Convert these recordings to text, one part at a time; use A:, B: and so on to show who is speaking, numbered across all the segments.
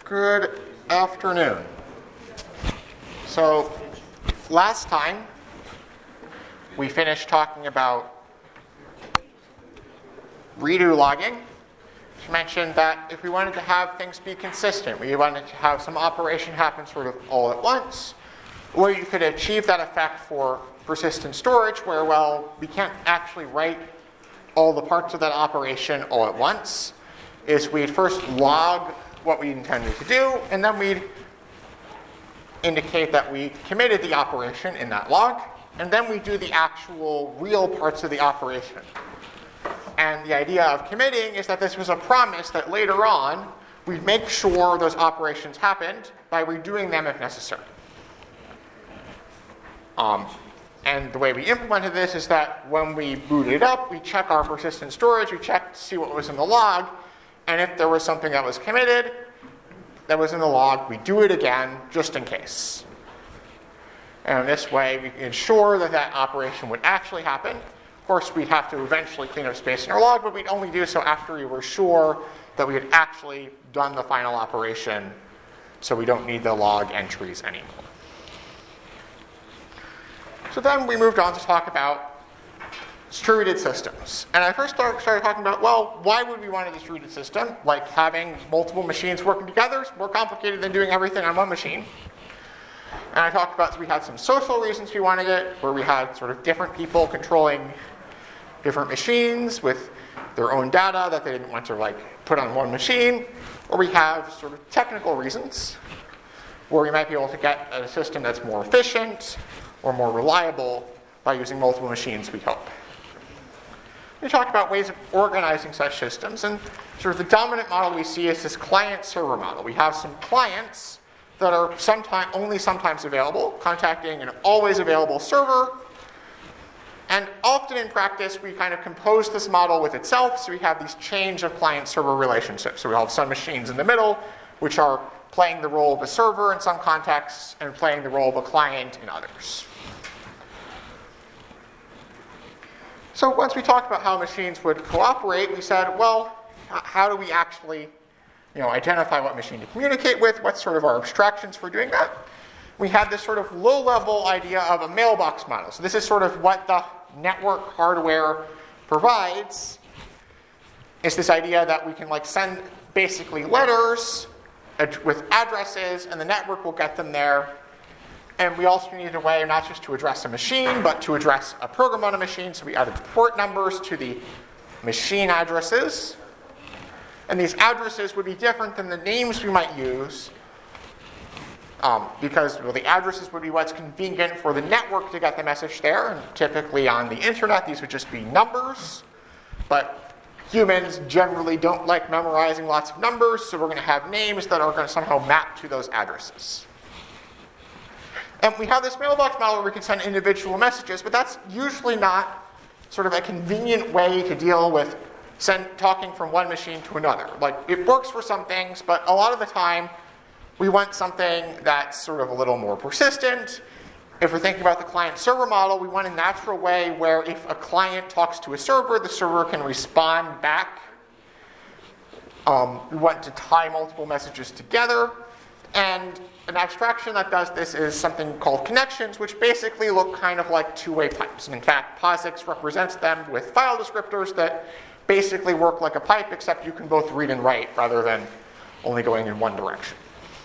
A: Good afternoon. So last time we finished talking about redo logging. We mentioned that if we wanted to have things be consistent, we wanted to have some operation happen sort of all at once, or you could achieve that effect for persistent storage where, well, we can't actually write all the parts of that operation all at once, is we'd first log what we intended to do, and then we'd indicate that we committed the operation in that log, and then we do the actual real parts of the operation. And the idea of committing is that this was a promise that later on we'd make sure those operations happened by redoing them if necessary. And the way we implemented this is that when we booted up, we check our persistent storage, we check to see what was in the log, and if there was something that was committed that was in the log, we do it again just in case. And in this way, we ensure that that operation would actually happen. Of course, we'd have to eventually clean up space in our log, but we'd only do so after we were sure that we had actually done the final operation, so we don't need the log entries anymore. So then we moved on to talk about distributed systems. And I first started talking about, well, why would we want a distributed system? Like having multiple machines working together is more complicated than doing everything on one machine. And I talked about, so we had some social reasons we wanted it, where we had sort of different people controlling different machines with their own data that they didn't want to put on one machine. Or we have sort of technical reasons, where we might be able to get a system that's more efficient or more reliable by using multiple machines, we hope. We talk about ways of organizing such systems, and sort of the dominant model we see is this client-server model. We have some clients that are only sometimes available, contacting an always available server, and often in practice we kind of compose this model with itself, so we have these change of client-server relationships. So we have some machines in the middle, which are playing the role of a server in some contexts, and playing the role of a client in others. So once we talked about how machines would cooperate, we said, well, how do we actually identify what machine to communicate with? What's sort of our abstractions for doing that? We had this sort of low-level idea of a mailbox model. So this is sort of what the network hardware provides. It's this idea that we can send basically letters with addresses, and the network will get them there. And we also needed a way not just to address a machine, but to address a program on a machine. So we added port numbers to the machine addresses. And these addresses would be different than the names we might use, because the addresses would be what's convenient for the network to get the message there. And typically on the internet, these would just be numbers. But humans generally don't like memorizing lots of numbers, so we're going to have names that are going to somehow map to those addresses. And we have this mailbox model where we can send individual messages, but that's usually not sort of a convenient way to deal with talking from one machine to another. It works for some things, but a lot of the time we want something that's sort of a little more persistent. If we're thinking about the client-server model, we want a natural way where if a client talks to a server, the server can respond back. We want to tie multiple messages together. And an abstraction that does this is something called connections, which basically look kind of like two-way pipes. And in fact, POSIX represents them with file descriptors that basically work like a pipe, except you can both read and write rather than only going in one direction.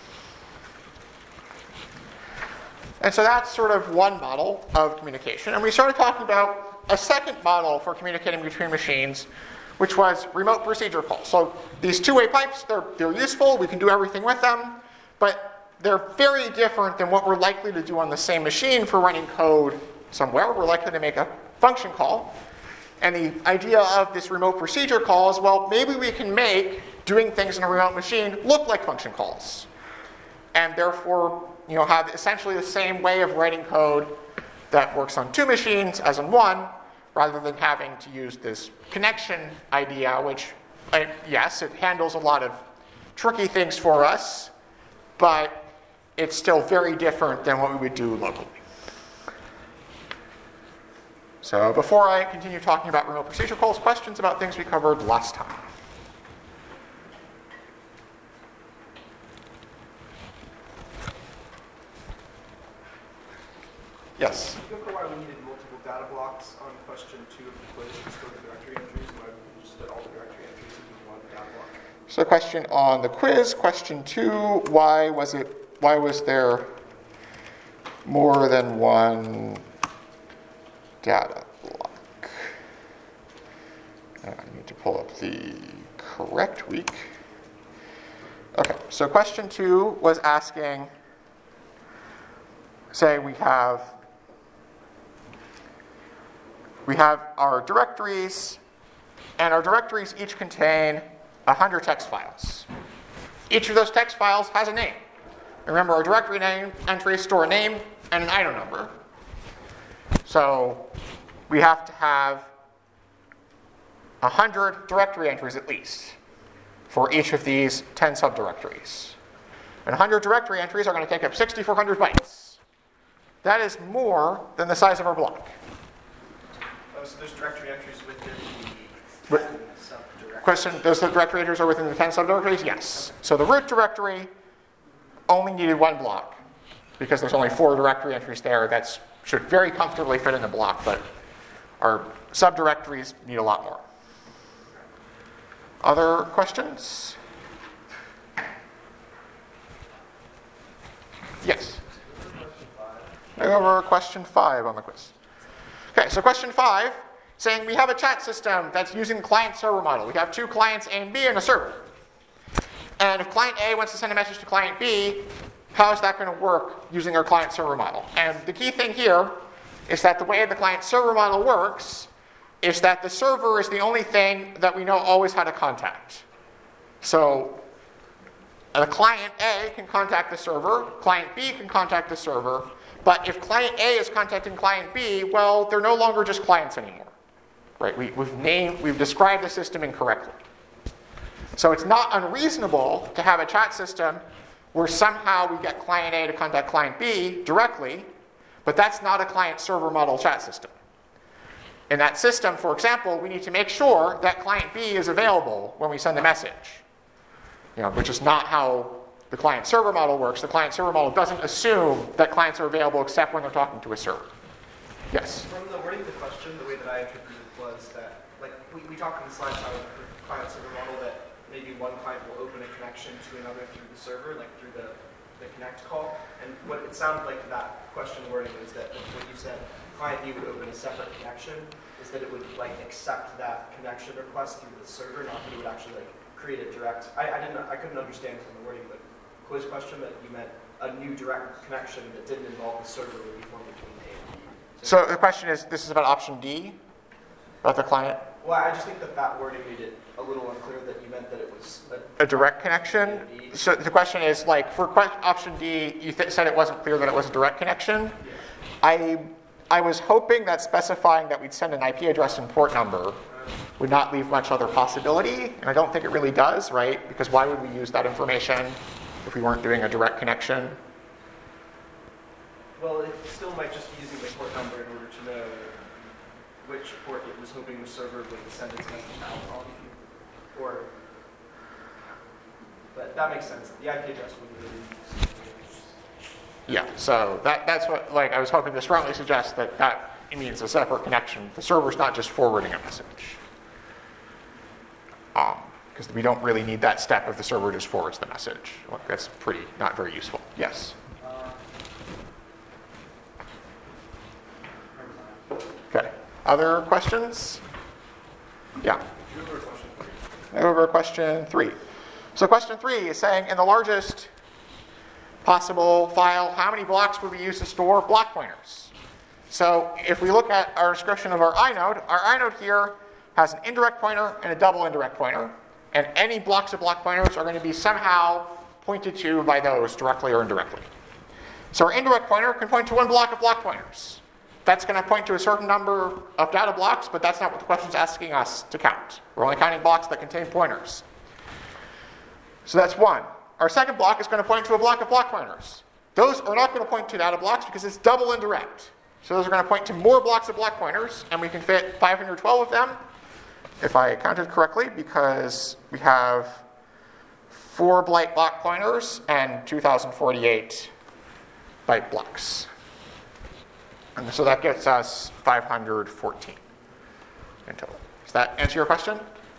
A: And so that's sort of one model of communication. And we started talking about a second model for communicating between machines, which was remote procedure calls. So these two-way pipes, they're useful. We can do everything with them. But they're very different than what we're likely to do on the same machine for running code somewhere. We're likely to make a function call. And the idea of this remote procedure call is, well, maybe we can make doing things in a remote machine look like function calls. And therefore, have essentially the same way of writing code that works on two machines as on one, rather than having to use this connection idea, which, yes, it handles a lot of tricky things for us, but it's still very different than what we would do locally. So before I continue talking about remote procedure calls, questions about things we covered last time? Yes?
B: Can you go why we needed multiple data blocks on question 2 of the quiz to store the directory entries? Why we just did all the directory entries into one data block?
A: So question on the quiz, question 2, why was there more than one data block? I need to pull up the correct week. Okay, so question 2 was asking, say we have our directories, and our directories each contain 100 text files. Each of those text files has a name. Remember, our directory name entries store a name and an item number. So we have to have 100 directory entries at least for each of these 10 subdirectories. And 100 directory entries are going to take up 6,400 bytes. That is more than the size of our block.
B: Oh, so there's directory entries within the 10 subdirectories.
A: Question, those directory entries are within the 10 subdirectories? Yes. So the root directory only needed one block because there's only 4 directory entries there. That should very comfortably fit in the block, but our subdirectories need a lot more. Other questions? Yes? I go over question 5 on the quiz. Okay, so question 5, saying we have a chat system that's using the client-server model. We have 2 clients, A and B, and a server. And if client A wants to send a message to client B, how is that going to work using our client-server model? And the key thing here is that the way the client-server model works is that the server is the only thing that we know always how to contact. So the client A can contact the server, client B can contact the server, but if client A is contacting client B, well, they're no longer just clients anymore. Right? We've described the system incorrectly. So it's not unreasonable to have a chat system where somehow we get client A to contact client B directly, but that's not a client-server model chat system. In that system, for example, we need to make sure that client B is available when we send the message, which is not how the client-server model works. The client-server model doesn't assume that clients are available except when they're talking to a server. Yes?
B: From the wording of the question, the way that I interpreted it was that, we talked in the slides how the client-server model that maybe one client will open a connection to another through the server, through the connect call. And what it sounded like that question wording was that what you said, client B would open a separate connection, is that it would accept that connection request through the server, not that it would actually create a direct. I couldn't understand from the wording, but quiz question that you meant a new direct connection that didn't involve the server would be formed between A and B.
A: So the question is, this is about option D, about the client?
B: Well, I just think that wording made it a little unclear that you meant that it was
A: a direct connection. So the question is, for option D, you said it wasn't clear that it was a direct connection. Yeah. I was hoping that specifying that we'd send an IP address and port number would not leave much other possibility, and I don't think it really does, right? Because why would we use that information if we weren't doing a direct connection?
B: Well, it still might just be using the port number in order to know which port it was hoping the server would send its message out on. But that makes sense. The IP address wouldn't really.
A: Yeah, so that's what I was hoping to strongly suggest that it means a separate connection. The server's not just forwarding a message. Because we don't really need that step if the server just forwards the message. That's not very useful. Yes? Okay. Other questions? Yeah. Over question 3. So question 3 is saying, in the largest possible file, how many blocks would we use to store block pointers? So if we look at our description of our inode here has an indirect pointer and a double indirect pointer, and any blocks of block pointers are going to be somehow pointed to by those directly or indirectly. So our indirect pointer can point to one block of block pointers. That's going to point to a certain number of data blocks, but that's not what the question is asking us to count. We're only counting blocks that contain pointers. So that's one. Our second block is going to point to a block of block pointers. Those are not going to point to data blocks because it's double indirect. So those are going to point to more blocks of block pointers, and we can fit 512 of them, if I counted correctly, because we have 4 byte block pointers and 2048 byte blocks. And so that gets us 514 in total. Does that answer your question?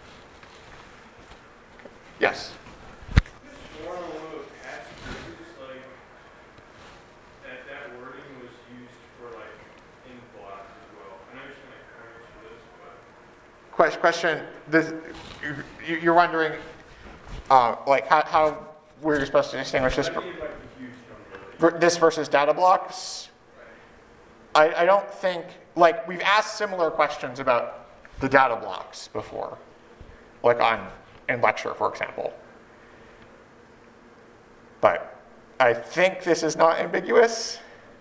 A: Yes?
C: More on one of those passages, like, that wording was used for, like, in blocks as well. I know you're saying, like, pointers for this, but...
A: Question, you're wondering, like, how we're supposed to distinguish this, this versus data blocks? I don't think, like, we've asked similar questions about the data blocks before, like in lecture, for example. But I think this is not ambiguous.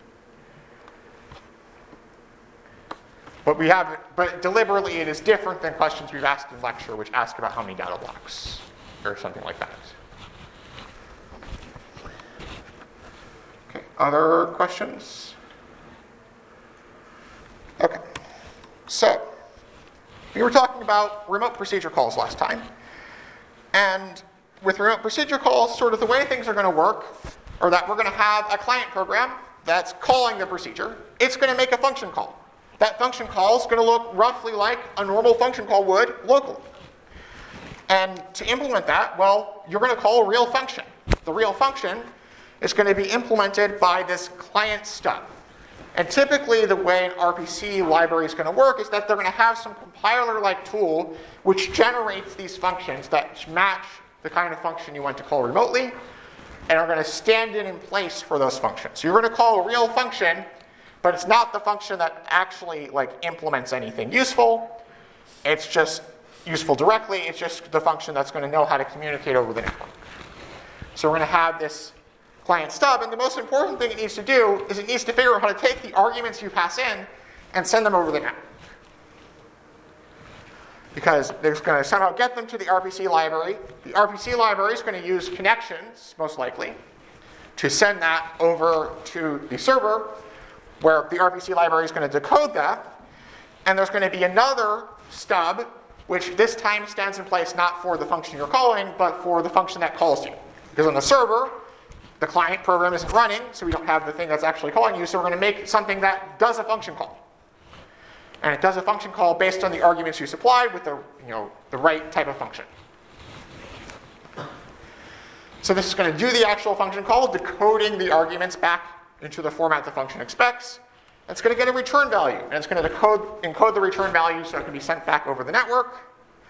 A: But deliberately it is different than questions we've asked in lecture, which ask about how many data blocks, or something like that. Okay, other questions? Okay, so we were talking about remote procedure calls last time. And with remote procedure calls, sort of the way things are going to work, or that we're going to have a client program that's calling the procedure. It's going to make a function call. That function call is going to look roughly like a normal function call would locally. And to implement that, well, you're going to call a real function. The real function is going to be implemented by this client stub. And typically the way an RPC library is going to work is that they're going to have some compiler-like tool which generates these functions that match the kind of function you want to call remotely and are going to stand in place for those functions. So you're going to call a real function, but it's not the function that actually implements anything useful. It's just useful directly. It's just the function that's going to know how to communicate over the network. So we're going to have this client stub, and the most important thing it needs to do is it needs to figure out how to take the arguments you pass in and send them over the network. Because it's going to somehow get them to the RPC library. The RPC library is going to use connections, most likely, to send that over to the server, where the RPC library is going to decode that. And there's going to be another stub, which this time stands in place not for the function you're calling, but for the function that calls you. Because on the server, the client program isn't running, so we don't have the thing that's actually calling you, so we're going to make something that does a function call. And it does a function call based on the arguments you supplied with the right type of function. So this is going to do the actual function call, decoding the arguments back into the format the function expects. It's going to get a return value, and it's going to encode the return value so it can be sent back over the network.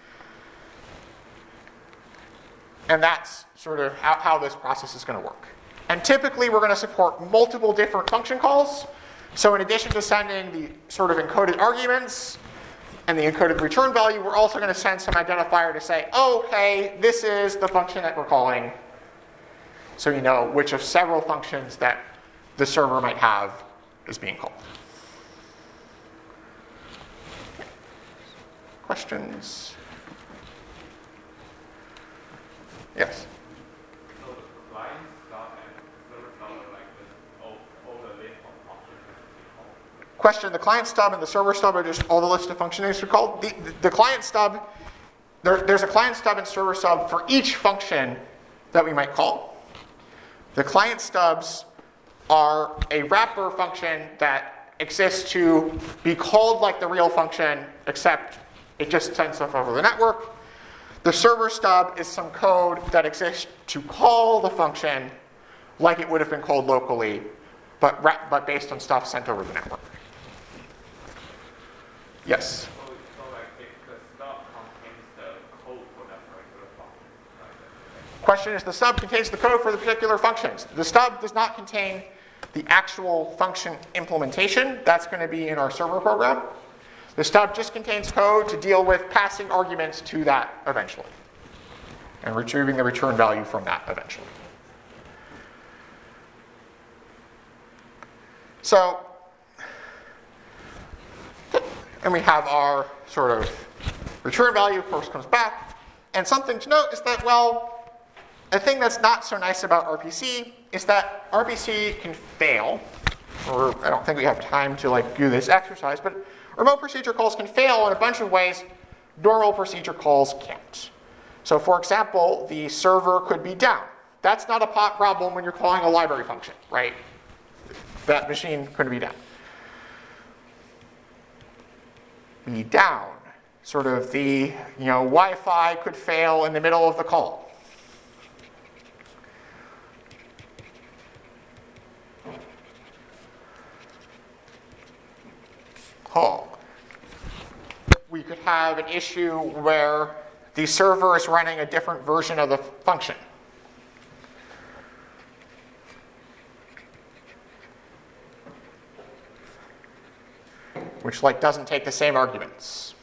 A: And that's sort of how this process is going to work. And typically, we're going to support multiple different function calls. So in addition to sending the sort of encoded arguments and the encoded return value, we're also going to send some identifier to say, oh, okay, this is the function that we're calling. So you know which of several functions that the server might have is being called. Questions? Yes?
C: So the client stub and server stub are like all the list of functions to be called.
A: Question, the client stub and the server stub are just all the list of functions to be called? The client stub, there's a client stub and server stub for each function that we might call. The client stubs are a wrapper function that exists to be called like the real function, except it just sends stuff over the network. The server stub is some code that exists to call the function like it would have been called locally, but based on stuff sent over the network. Yes?
C: So like if the stub contains the code for that particular function, right?
A: Question is, the stub contains the code for the particular functions. The stub does not contain the actual function implementation. That's going to be in our server program. The stub just contains code to deal with passing arguments to that eventually and retrieving the return value from that eventually. So, and we have our sort of return value, of course, comes back. And something to note is that, well, a thing that's not so nice about RPC is that RPC can fail, or I don't think we have time to do this exercise, but remote procedure calls can fail in a bunch of ways normal procedure calls can't. So for example, the server could be down. That's not a problem when you're calling a library function, right? That machine couldn't be down. be down. Sort of the, Wi-Fi could fail in the middle of the call. We could have an issue where the server is running a different version of the function. Which doesn't take the same arguments.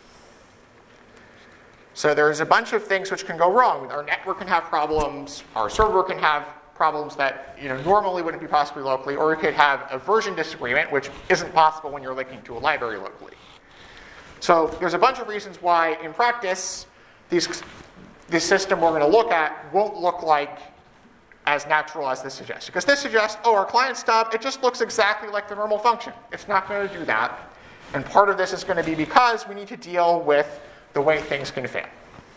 A: So there's a bunch of things which can go wrong. Our network can have problems, our server can have problems that normally wouldn't be possible locally, or we could have a version disagreement, which isn't possible when you're linking to a library locally. So there's a bunch of reasons why, in practice, this system we're going to look at won't look like as natural as this suggests. Because this suggests, our client stub, it just looks exactly like the normal function. It's not going to do that. And part of this is going to be because we need to deal with the way things can fail.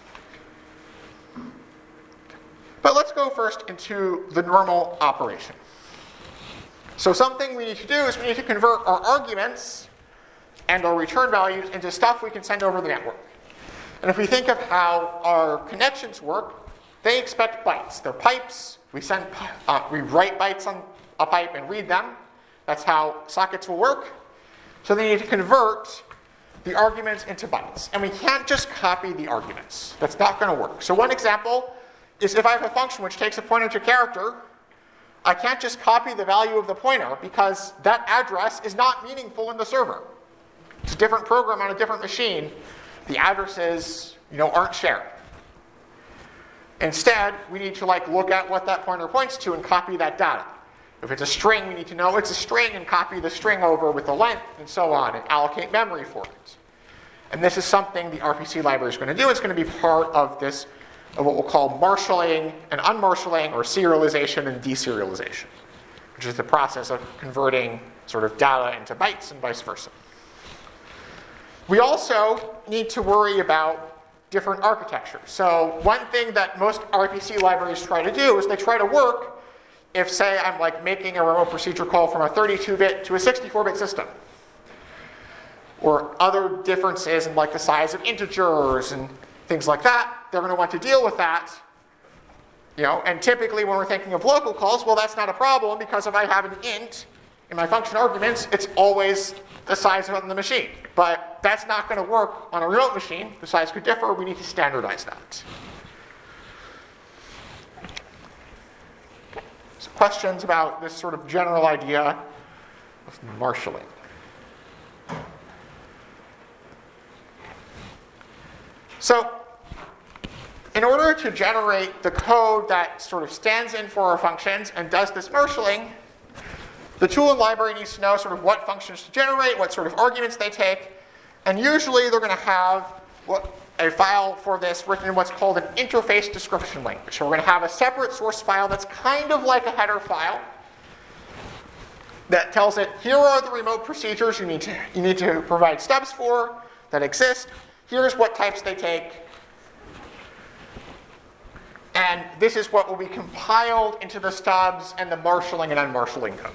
A: But let's go first into the normal operation. So something we need to do is we need to convert our arguments and our return values into stuff we can send over the network. And if we think of how our connections work, they expect bytes. They're pipes. We write bytes on a pipe and read them. That's how sockets will work. So they need to convert the arguments into bytes. And we can't just copy the arguments. That's not going to work. So one example is if I have a function which takes a pointer to character, I can't just copy the value of the pointer because that address is not meaningful in the server. It's a different program on a different machine. The addresses, aren't shared. Instead, we need to look at what that pointer points to and copy that data. If it's a string, we need to know it's a string and copy the string over with the length and so on and allocate memory for it. And this is something the RPC library is going to do. It's going to be part of this, of what we'll call marshalling and unmarshalling, or serialization and deserialization, which is the process of converting sort of data into bytes and vice versa. We also need to worry about different architectures. So one thing that most RPC libraries try to do is they try to work if, say, I'm making a remote procedure call from a 32-bit to a 64-bit system. Or other differences in the size of integers and things like that. They're going to want to deal with that. And typically when we're thinking of local calls, well, that's not a problem because if I have an int in my function arguments, it's always the size on the machine. But that's not going to work on a remote machine. The size could differ. We need to standardize that. So questions about this sort of general idea of marshalling? So in order to generate the code that sort of stands in for our functions and does this marshalling, the tool and library needs to know sort of what functions to generate, what sort of arguments they take, and usually they're going to have a file for this written in what's called an interface description language. So we're going to have a separate source file that's kind of like a header file that tells it, here are the remote procedures you need to provide stubs for that exist. Here's what types they take. And this is what will be compiled into the stubs and the marshalling and unmarshalling code.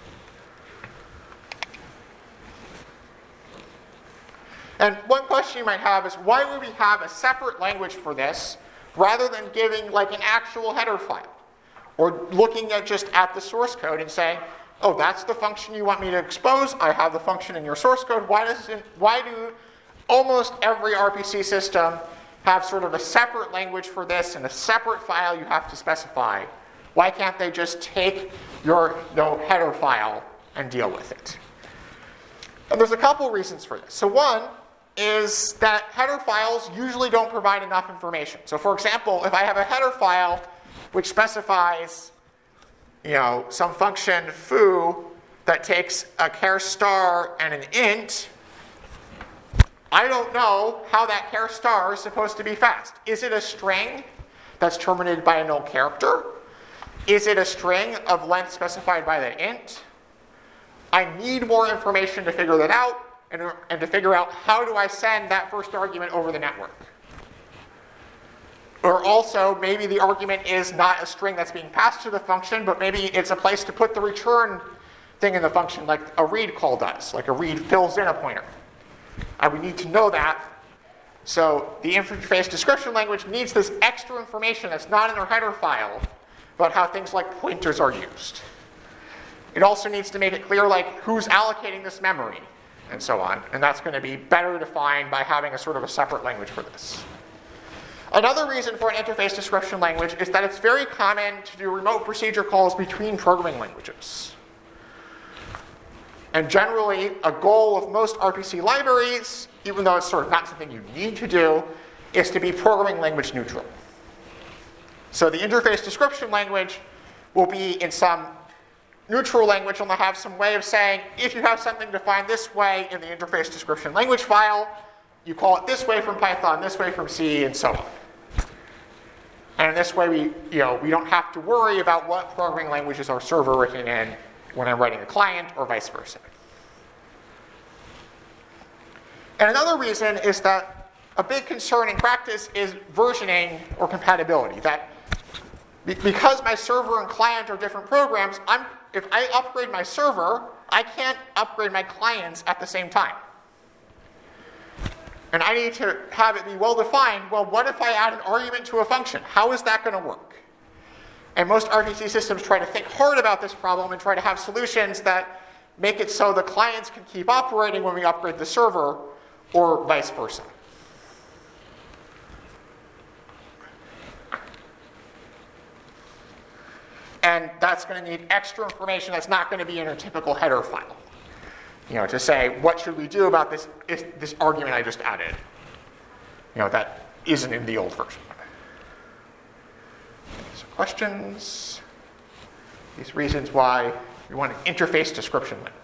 A: And one question you might have is, why would we have a separate language for this rather than giving an actual header file? Or looking just at the source code and saying, oh, that's the function you want me to expose. I have the function in your source code. Why do almost every RPC system have sort of a separate language for this and a separate file you have to specify? Why can't they just take your header file and deal with it? And there's a couple reasons for this. So one is that header files usually don't provide enough information. So for example, if I have a header file which specifies some function foo that takes a char star and an int, I don't know how that char star is supposed to be fast. Is it a string that's terminated by a null character? Is it a string of length specified by the int? I need more information to figure that out and to figure out how do I send that first argument over the network. Or also, maybe the argument is not a string that's being passed to the function, but maybe it's a place to put the return thing in the function like a read call does, like a read fills in a pointer. And we need to know that. So the interface description language needs this extra information that's not in our header file about how things like pointers are used. It also needs to make it clear like who's allocating this memory and so on. And that's going to be better defined by having a sort of a separate language for this. Another reason for an interface description language is that it's very common to do remote procedure calls between programming languages. And generally, a goal of most RPC libraries, even though it's sort of not something you need to do, is to be programming language neutral. So the interface description language will be in some neutral language, and they'll have some way of saying, if you have something defined this way in the interface description language file, you call it this way from Python, this way from C, and so on. And in this way, we don't have to worry about what programming languages our server written in when I'm writing a client, or vice versa. And another reason is that a big concern in practice is versioning or compatibility. That because my server and client are different programs, if I upgrade my server, I can't upgrade my clients at the same time. And I need to have it be well-defined. Well, what if I add an argument to a function? How is that going to work? And most RPC systems try to think hard about this problem and try to have solutions that make it so the clients can keep operating when we upgrade the server, or vice versa. And that's going to need extra information that's not going to be in a typical header file. To say, what should we do about this argument I just added? That isn't in the old version. So questions? These reasons why we want an interface description language.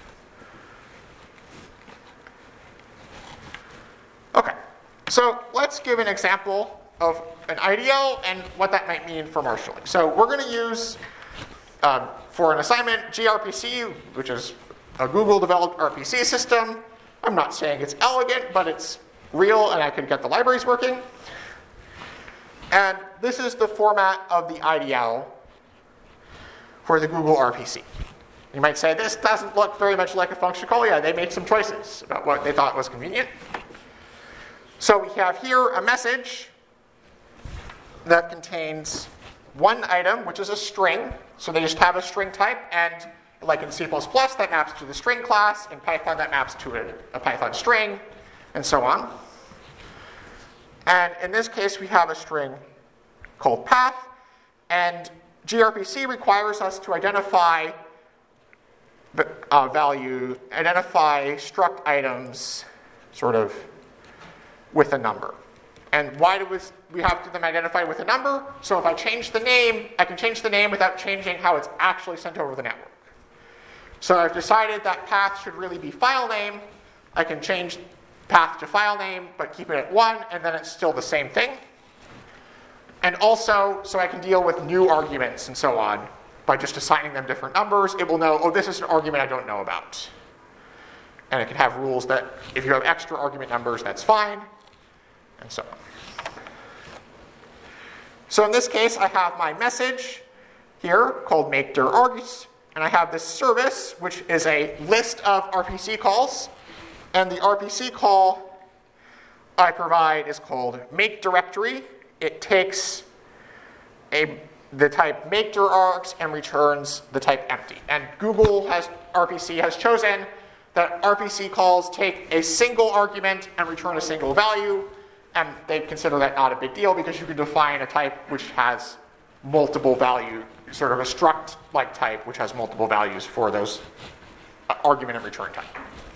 A: Okay, so let's give an example of an IDL and what that might mean for marshalling. So we're going to use, for an assignment, gRPC, which is a Google-developed RPC system. I'm not saying it's elegant, but it's real, and I can get the libraries working. And this is the format of the IDL for the Google RPC. You might say, this doesn't look very much like a function call. Yeah, they made some choices about what they thought was convenient. So we have here a message that contains one item, which is a string. So they just have a string type, and like in C++, that maps to the string class. In Python, that maps to a Python string, and so on. And in this case, we have a string called path, and gRPC requires us to identify identify struct items sort of with a number. And why do we have them identified with a number? So if I change the name, I can change the name without changing how it's actually sent over the network. So I've decided that path should really be file name. I can change path to file name, but keep it at 1, and then it's still the same thing. And also, so I can deal with new arguments and so on by just assigning them different numbers. It will know, oh, this is an argument I don't know about. And it can have rules that if you have extra argument numbers, that's fine, and so on. So in this case, I have my message here called make_dir_args, and I have this service, which is a list of RPC calls. And the RPC call I provide is called make_directory. It takes the type make_dir_args and returns the type empty. And Google RPC has chosen that RPC calls take a single argument and return a single value. And they consider that not a big deal because you can define a type which has multiple value, sort of a struct-like type which has multiple values for those argument and return type.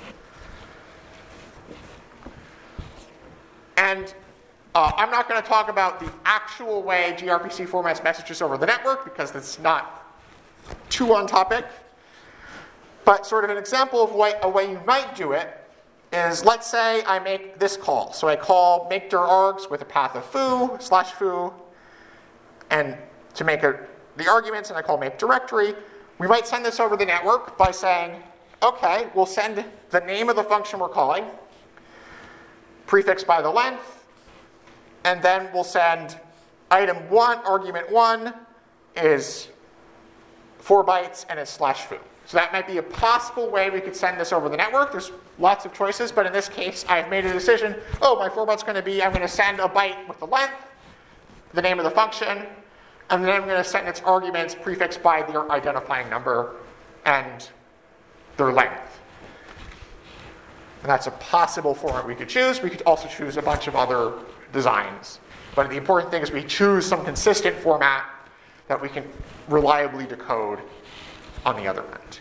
A: And I'm not going to talk about the actual way gRPC formats messages over the network because that's not too on topic. But sort of an example of a way you might do it is, let's say I make this call. So I call make_dir_args with a path of foo/foo, and to make the arguments, and I call make_directory. We might send this over the network by saying, okay, we'll send the name of the function we're calling, prefixed by the length, and then we'll send item 1, argument 1 is 4 bytes, and it's /foo. So that might be a possible way we could send this over the network. There's lots of choices, but in this case, I've made a decision. Oh, my format's going to be, I'm going to send a byte with the length, the name of the function, and then I'm going to send its arguments prefixed by their identifying number and their length. And that's a possible format we could choose. We could also choose a bunch of other designs. But the important thing is we choose some consistent format that we can reliably decode on the other end.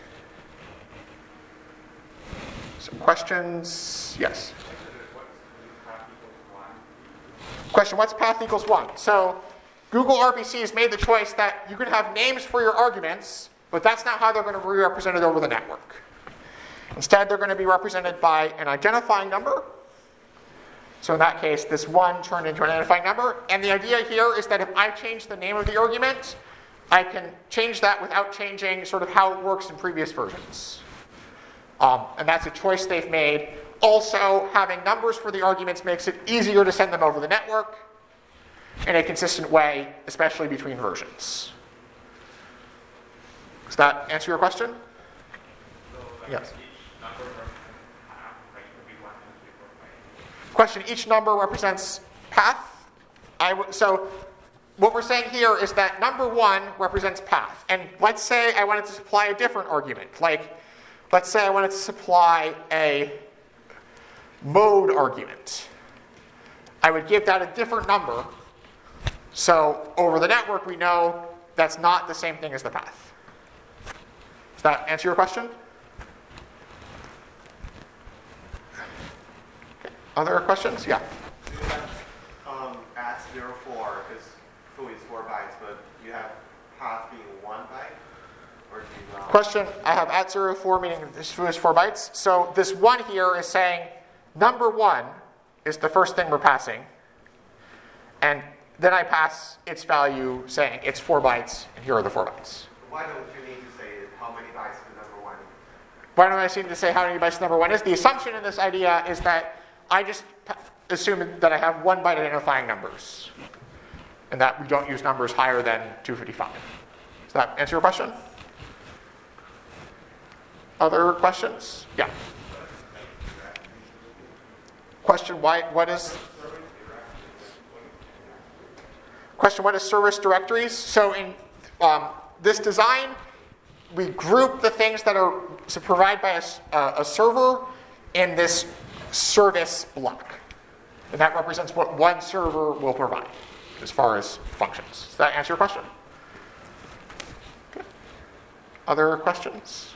A: Some questions? Yes? Question, what's path equals 1? So Google RPC has made the choice that you can have names for your arguments, but that's not how they're going to be represented over the network. Instead, they're going to be represented by an identifying number. So in that case, this 1 turned into an identifying number. And the idea here is that if I change the name of the argument, I can change that without changing sort of how it works in previous versions. And that's a choice they've made. Also, having numbers for the arguments makes it easier to send them over the network in a consistent way, especially between versions. Does that answer your question? Yes. Question, each number represents path? So what we're saying here is that number 1 represents path. And let's say I wanted to supply a different argument. Like, let's say I wanted to supply a mode argument. I would give that a different number. So over the network, we know that's not the same thing as the path. Does that answer your question? Okay. Other questions? Yeah.
D: Do you have @04 is foo is 4 bytes, but you have path being 1 byte? Or do you
A: Question, I have @04 meaning this foo is 4 bytes. So this 1 here is saying number 1 is the first thing we're passing. And then I pass its value saying it's 4 bytes, and here are the 4 bytes.
D: Why don't you need to say how many bytes the number 1 is?
A: Why don't I seem to say how many bytes number 1 is? The assumption in this idea is that I just assume that I have 1 byte identifying numbers, and that we don't use numbers higher than 255. Does that answer your question? Other questions? Yeah. Question, what is service directories? So in this design, we group the things that are provided by a server in this service block. And that represents what one server will provide as far as functions. Does that answer your question? Okay. Other questions?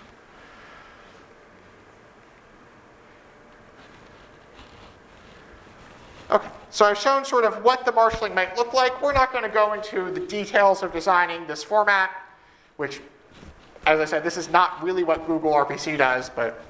A: Okay, so I've shown sort of what the marshalling might look like. We're not going to go into the details of designing this format, which, as I said, this is not really what Google RPC does, but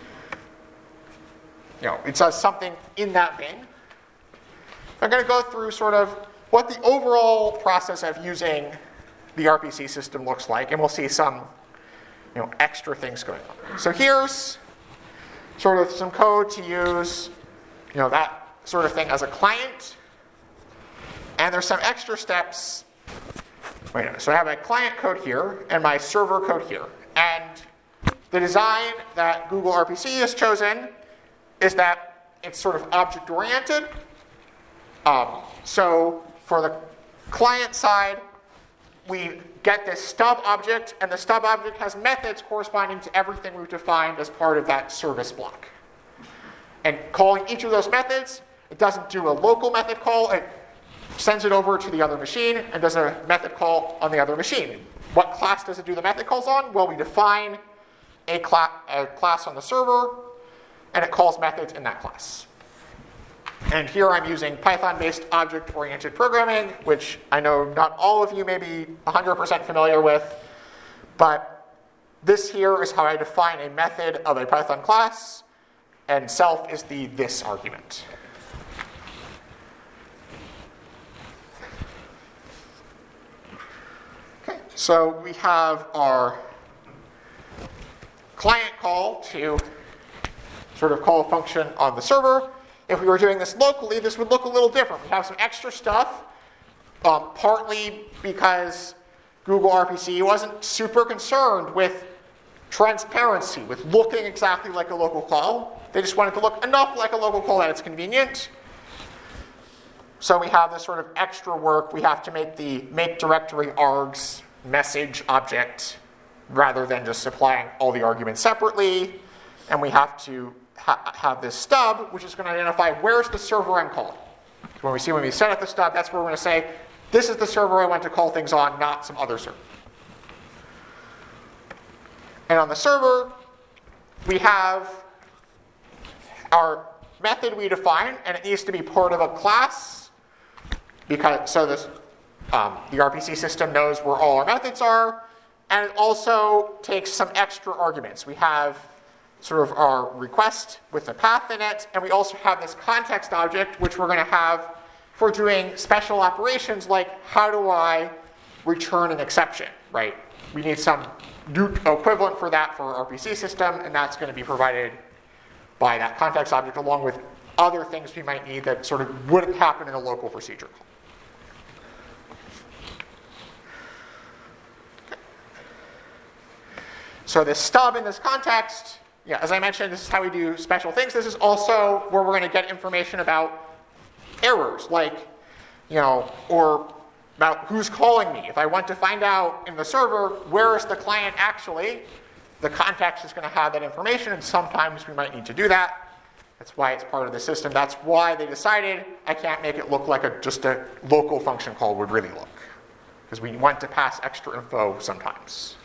A: it does something in that vein. I'm going to go through sort of what the overall process of using the RPC system looks like, and we'll see some extra things going on. So here's sort of some code to use that sort of thing as a client. And there's some extra steps. Wait a minute. So I have my client code here and my server code here. And the design that Google RPC has chosen is that it's sort of object-oriented. So for the client side, we get this stub object, and the stub object has methods corresponding to everything we've defined as part of that service block. And calling each of those methods, it doesn't do a local method call. It sends it over to the other machine and does a method call on the other machine. What class does it do the method calls on? Well, we define a class on the server, and it calls methods in that class. And here I'm using Python-based object-oriented programming, which I know not all of you may be 100% familiar with, but this here is how I define a method of a Python class, and self is the this argument. Okay, so we have our client call to sort of call a function on the server. If we were doing this locally, this would look a little different. We have some extra stuff, partly because Google RPC wasn't super concerned with transparency with looking exactly like a local call. They just want it to look enough like a local call that it's convenient. So we have this sort of extra work. We have to make the make directory args message object rather than just supplying all the arguments separately. And we have to have this stub, which is going to identify where's the server I'm calling. So when we set up the stub, that's where we're going to say, this is the server I want to call things on, not some other server. And on the server, we have our method we define, and it needs to be part of a class, because so this the RPC system knows where all our methods are, and it also takes some extra arguments. We have sort of our request with a path in it, and we also have this context object, which we're going to have for doing special operations like how do I return an exception, right? We need some equivalent for that for our RPC system, and that's going to be provided by that context object along with other things we might need that sort of wouldn't happen in a local procedure call. Okay. So this stub in this context, yeah, as I mentioned, this is how we do special things. This is also where we're going to get information about errors, like, or about who's calling me. If I want to find out in the server where is the client actually, the context is going to have that information, and sometimes we might need to do that. That's why it's part of the system. That's why they decided I can't make it look like just a local function call would really look, because we want to pass extra info sometimes.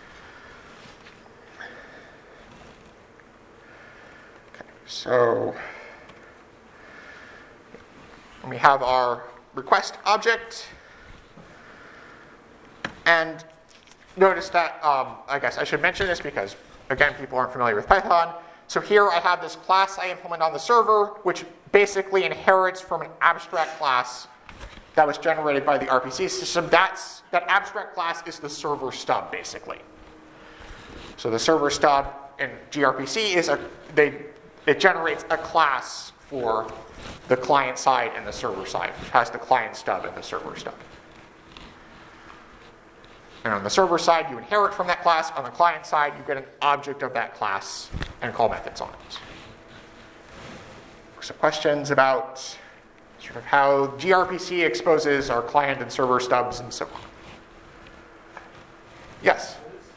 A: Okay, so we have our request object. And notice that, I guess I should mention this because, again, people aren't familiar with Python. So here I have this class I implement on the server, which basically inherits from an abstract class that was generated by the RPC system. That abstract class is the server stub, basically. So the server stub in gRPC it generates a class for the client side and the server side, which has the client stub and the server stub. And on the server side, you inherit from that class. On the client side, you get an object of that class and call methods on it. So questions about sort of how gRPC exposes our client and server stubs and so on. Yes?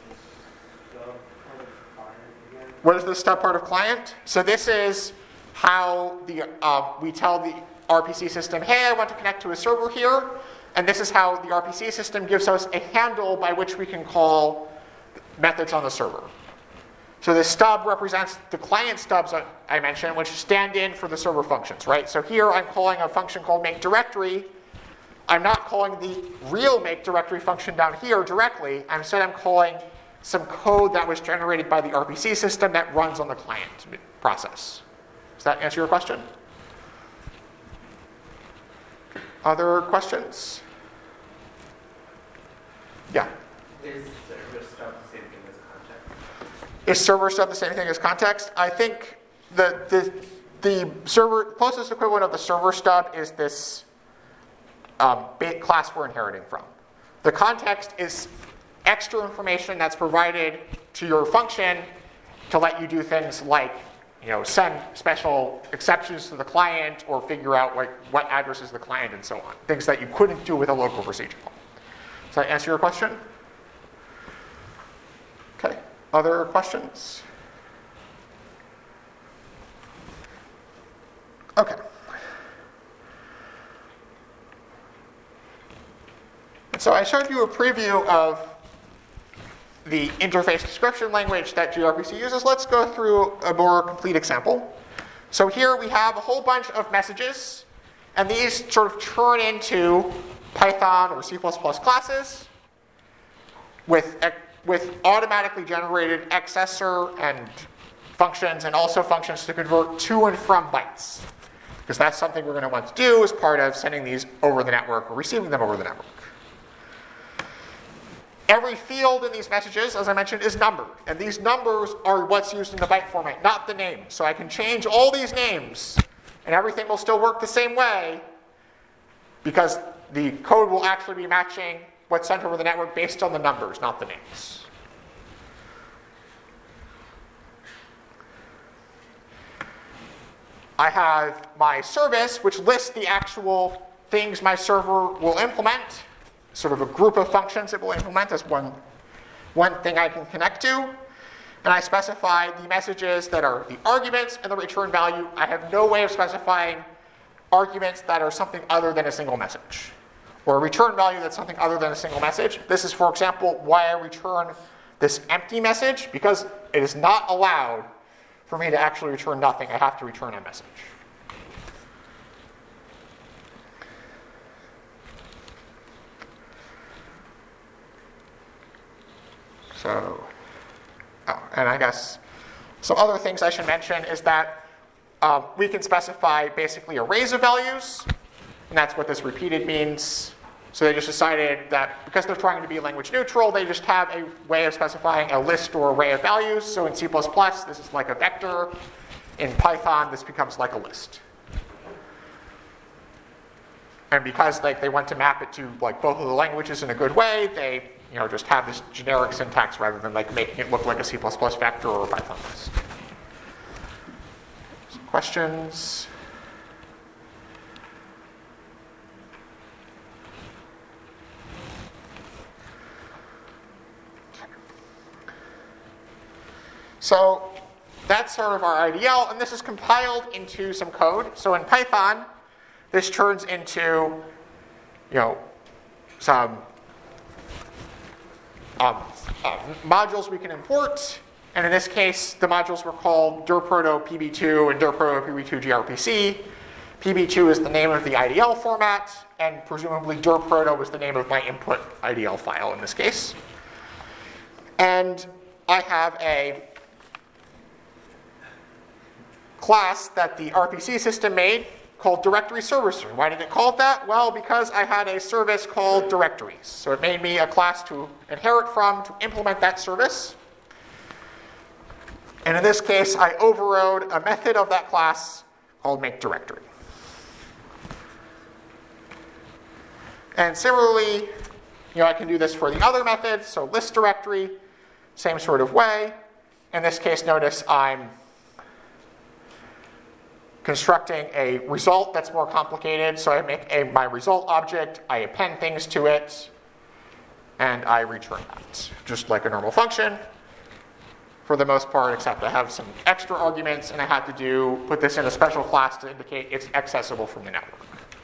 A: What is the stub part of client? So this is how we tell the RPC system, hey, I want to connect to a server here. And this is how the RPC system gives us a handle by which we can call methods on the server. So the stub represents the client stubs I mentioned, which stand in for the server functions, right? So here I'm calling a function called make directory. I'm not calling the real make directory function down here directly. Instead, I'm calling some code that was generated by the RPC system that runs on the client process. Does that answer your question? Other questions? Yeah.
D: Is server stub the same thing as context?
A: Is server stub the same thing as context? I think the server closest equivalent of the server stub is this class we're inheriting from. The context is extra information that's provided to your function to let you do things like send special exceptions to the client or figure out what address is the client and so on. Things that you couldn't do with a local procedure call. Does that answer your question? Okay. Other questions? Okay. So I showed you a preview of the interface description language that gRPC uses. Let's go through a more complete example. So here we have a whole bunch of messages, and these sort of turn into Python or C++ classes with automatically generated accessor and functions, and also functions to convert to and from bytes, because that's something we're going to want to do as part of sending these over the network or receiving them over the network. Every field in these messages, as I mentioned, is numbered. And these numbers are what's used in the byte format, not the name. So I can change all these names, and everything will still work the same way, because the code will actually be matching what's sent over the network based on the numbers, not the names. I have my service, which lists the actual things my server will implement, sort of a group of functions it will implement as one thing I can connect to. And I specify the messages that are the arguments and the return value. I have no way of specifying arguments that are something other than a single message, or a return value that's something other than a single message. This is, for example, why I return this empty message, because it is not allowed for me to actually return nothing. I have to return a message. So, and I guess some other things I should mention is that we can specify basically arrays of values, and that's what this repeated means. So they just decided that because they're trying to be language neutral, they just have a way of specifying a list or array of values. So in C++, this is like a vector. In Python, this becomes like a list. And because they want to map it to both of the languages in a good way, they just have this generic syntax rather than making it look like a C++ vector or a Python list. Some questions? So that's sort of our IDL, and this is compiled into some code. So in Python, this turns into, some modules we can import. And in this case, the modules were called dirproto PB2 and dirproto PB2 gRPC. PB2 is the name of the IDL format, and presumably dirproto was the name of my input IDL file in this case. And I have a class that the RPC system made called Directory Servicer. Why did it call it that? Well, because I had a service called Directories. So it made me a class to inherit from to implement that service. And in this case, I overrode a method of that class called makeDirectory. And similarly, I can do this for the other methods. So list directory, same sort of way. In this case, notice I'm constructing a result that's more complicated. So I make my result object, I append things to it, and I return that. Just like a normal function for the most part, except I have some extra arguments, and I have to put this in a special class to indicate it's accessible from the network.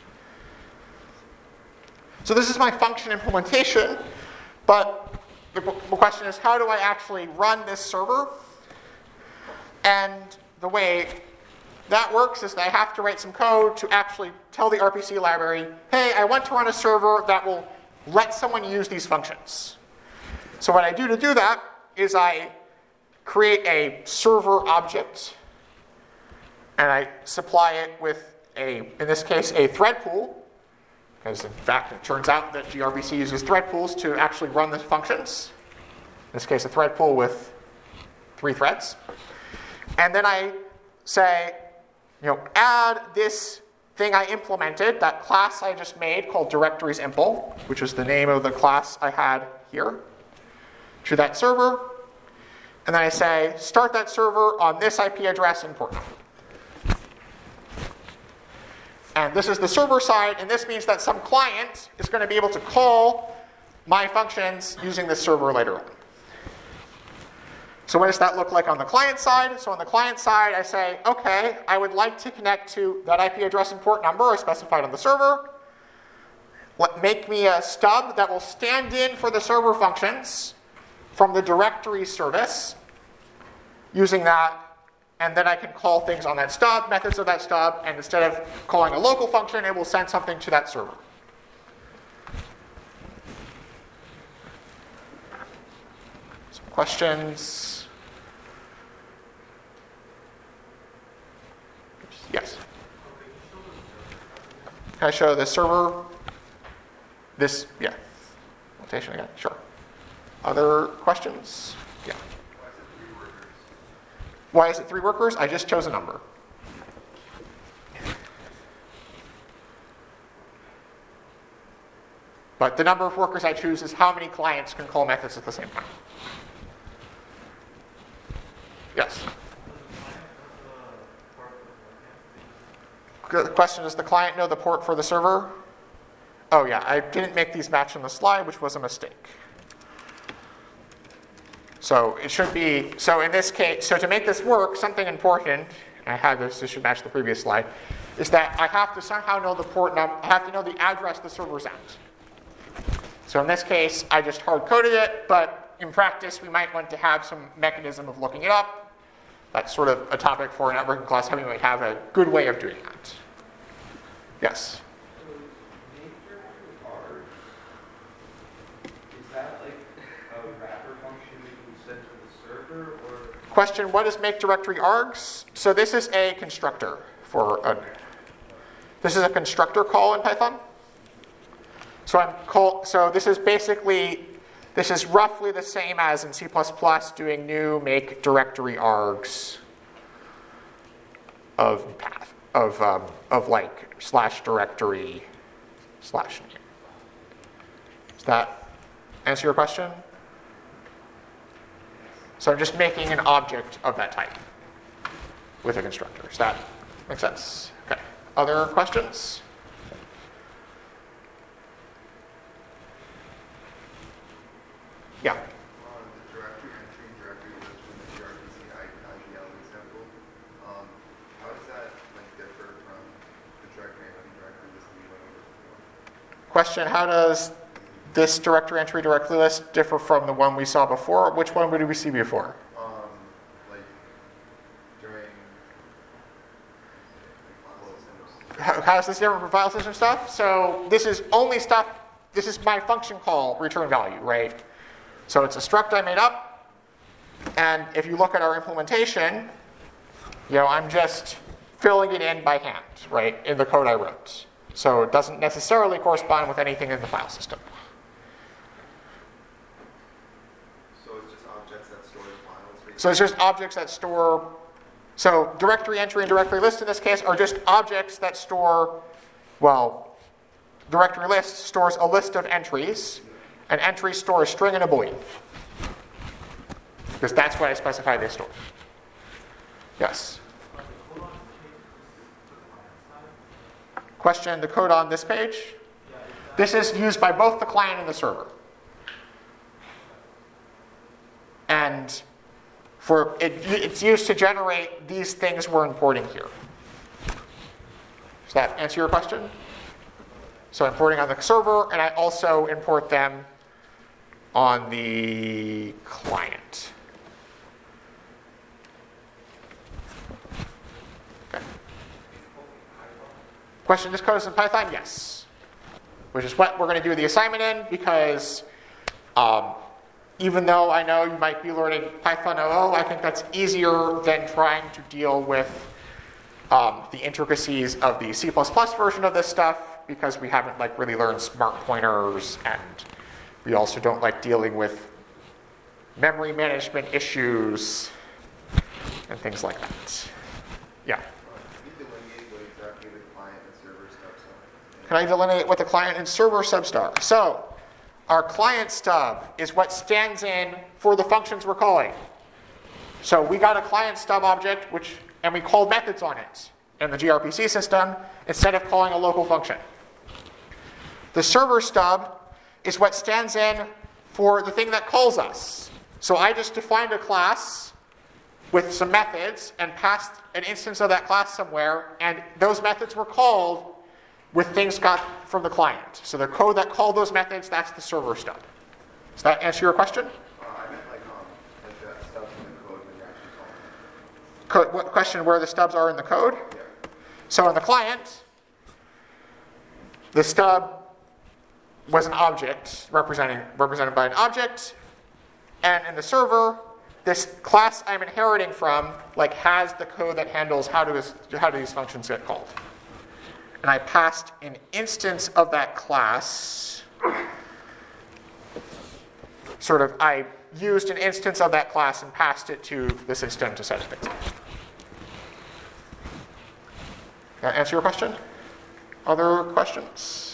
A: So this is my function implementation, but the question is, how do I actually run this server? And the way that works is that I have to write some code to actually tell the RPC library, hey, I want to run a server that will let someone use these functions. So what I do to do that is I create a server object, and I supply it with in this case, a thread pool, because in fact it turns out that gRPC uses thread pools to actually run the functions. In this case, a thread pool with 3 threads. And then I say, add this thing I implemented, that class I just made called DirectoriesImpl, which is the name of the class I had here, to that server. And then I say, start that server on this IP address and port number. And this is the server side, and this means that some client is going to be able to call my functions using this server later on. So what does that look like on the client side? So on the client side, I say, okay, I would like to connect to that IP address and port number I specified on the server. Make me a stub that will stand in for the server functions from the directory service using that, and then I can call things on that stub, methods of that stub, and instead of calling a local function, it will send something to that server. Some questions? Yes? Can I show the server? This, yeah. Notation again, sure. Other questions? Yeah. Why is it 3 workers? I just chose a number. But the number of workers I choose is how many clients can call methods at the same time. Yes? Good question, does the client know the port for the server? Oh yeah, I didn't make these match on the slide, which was a mistake. So it should be, so in this case, so to make this work, something important, I had this should match the previous slide, is that I have to somehow know the port number, I have to know the address the server's at. So in this case, I just hard-coded it, but in practice, we might want to have some mechanism of looking it up. That's sort of a topic for a networking class, how we might have a good way of doing that. Yes? Question, what is make directory args? So this is a constructor this is a constructor call in Python. So this is roughly the same as in C++ doing new make directory args of path, of like slash directory slash name. Does that answer your question? So I'm just making an object of that type with a constructor. Does that make sense? Okay. Other questions? Yeah.
E: The directory entry and directory list from the gRPC IDL example, how does that differ from the directory entry and directory list we went over before?
A: Question, how does this directory entry directory list differ from the one we saw before? Which one did we see before?
E: During
A: How is this different from file system stuff? So this is only stuff, this is my function call return value, right? So it's a struct I made up, and if you look at our implementation, I'm just filling it in by hand, right, in the code I wrote. So it doesn't necessarily correspond with anything in the file system.
E: So it's just objects that store the files?
A: So it's just objects that store, so directory entry and directory list in this case are just objects that store, directory list stores a list of entries, and entries store a string and a boolean. Because that's what I specified they store. Yes? Question, the code on this page? This is used by both the client and the server. And it's used to generate these things we're importing here. Does that answer your question? So importing on the server, and I also import them on the client. Okay. Question, this code is in Python? Yes. Which is what we're going to do the assignment in, because even though I know you might be learning Python 00, I think that's easier than trying to deal with the intricacies of the C++ version of this stuff, because we haven't really learned smart pointers, and we also don't like dealing with memory management issues and things like that. Yeah.
E: Can you delineate what exactly the client and server stubs are?
A: Can I delineate what the client and server subs are? So our client stub is what stands in for the functions we're calling. So we got a client stub object, and we called methods on it in the gRPC system instead of calling a local function. The server stub is what stands in for the thing that calls us. So I just defined a class with some methods and passed an instance of that class somewhere, and those methods were called with things got from the client. So the code that called those methods, that's the server stub. Does that answer your question?
E: I meant the stubs in the code when you're actually calling it.
A: What question, where the stubs are in the code?
E: Yeah.
A: So in the client, the stub was an object represented by an object, and in the server, this class I'm inheriting from has the code that handles how do these functions get called. And I passed an instance of that class. I used an instance of that class and passed it to the system to set things up. That answer your question? Other questions?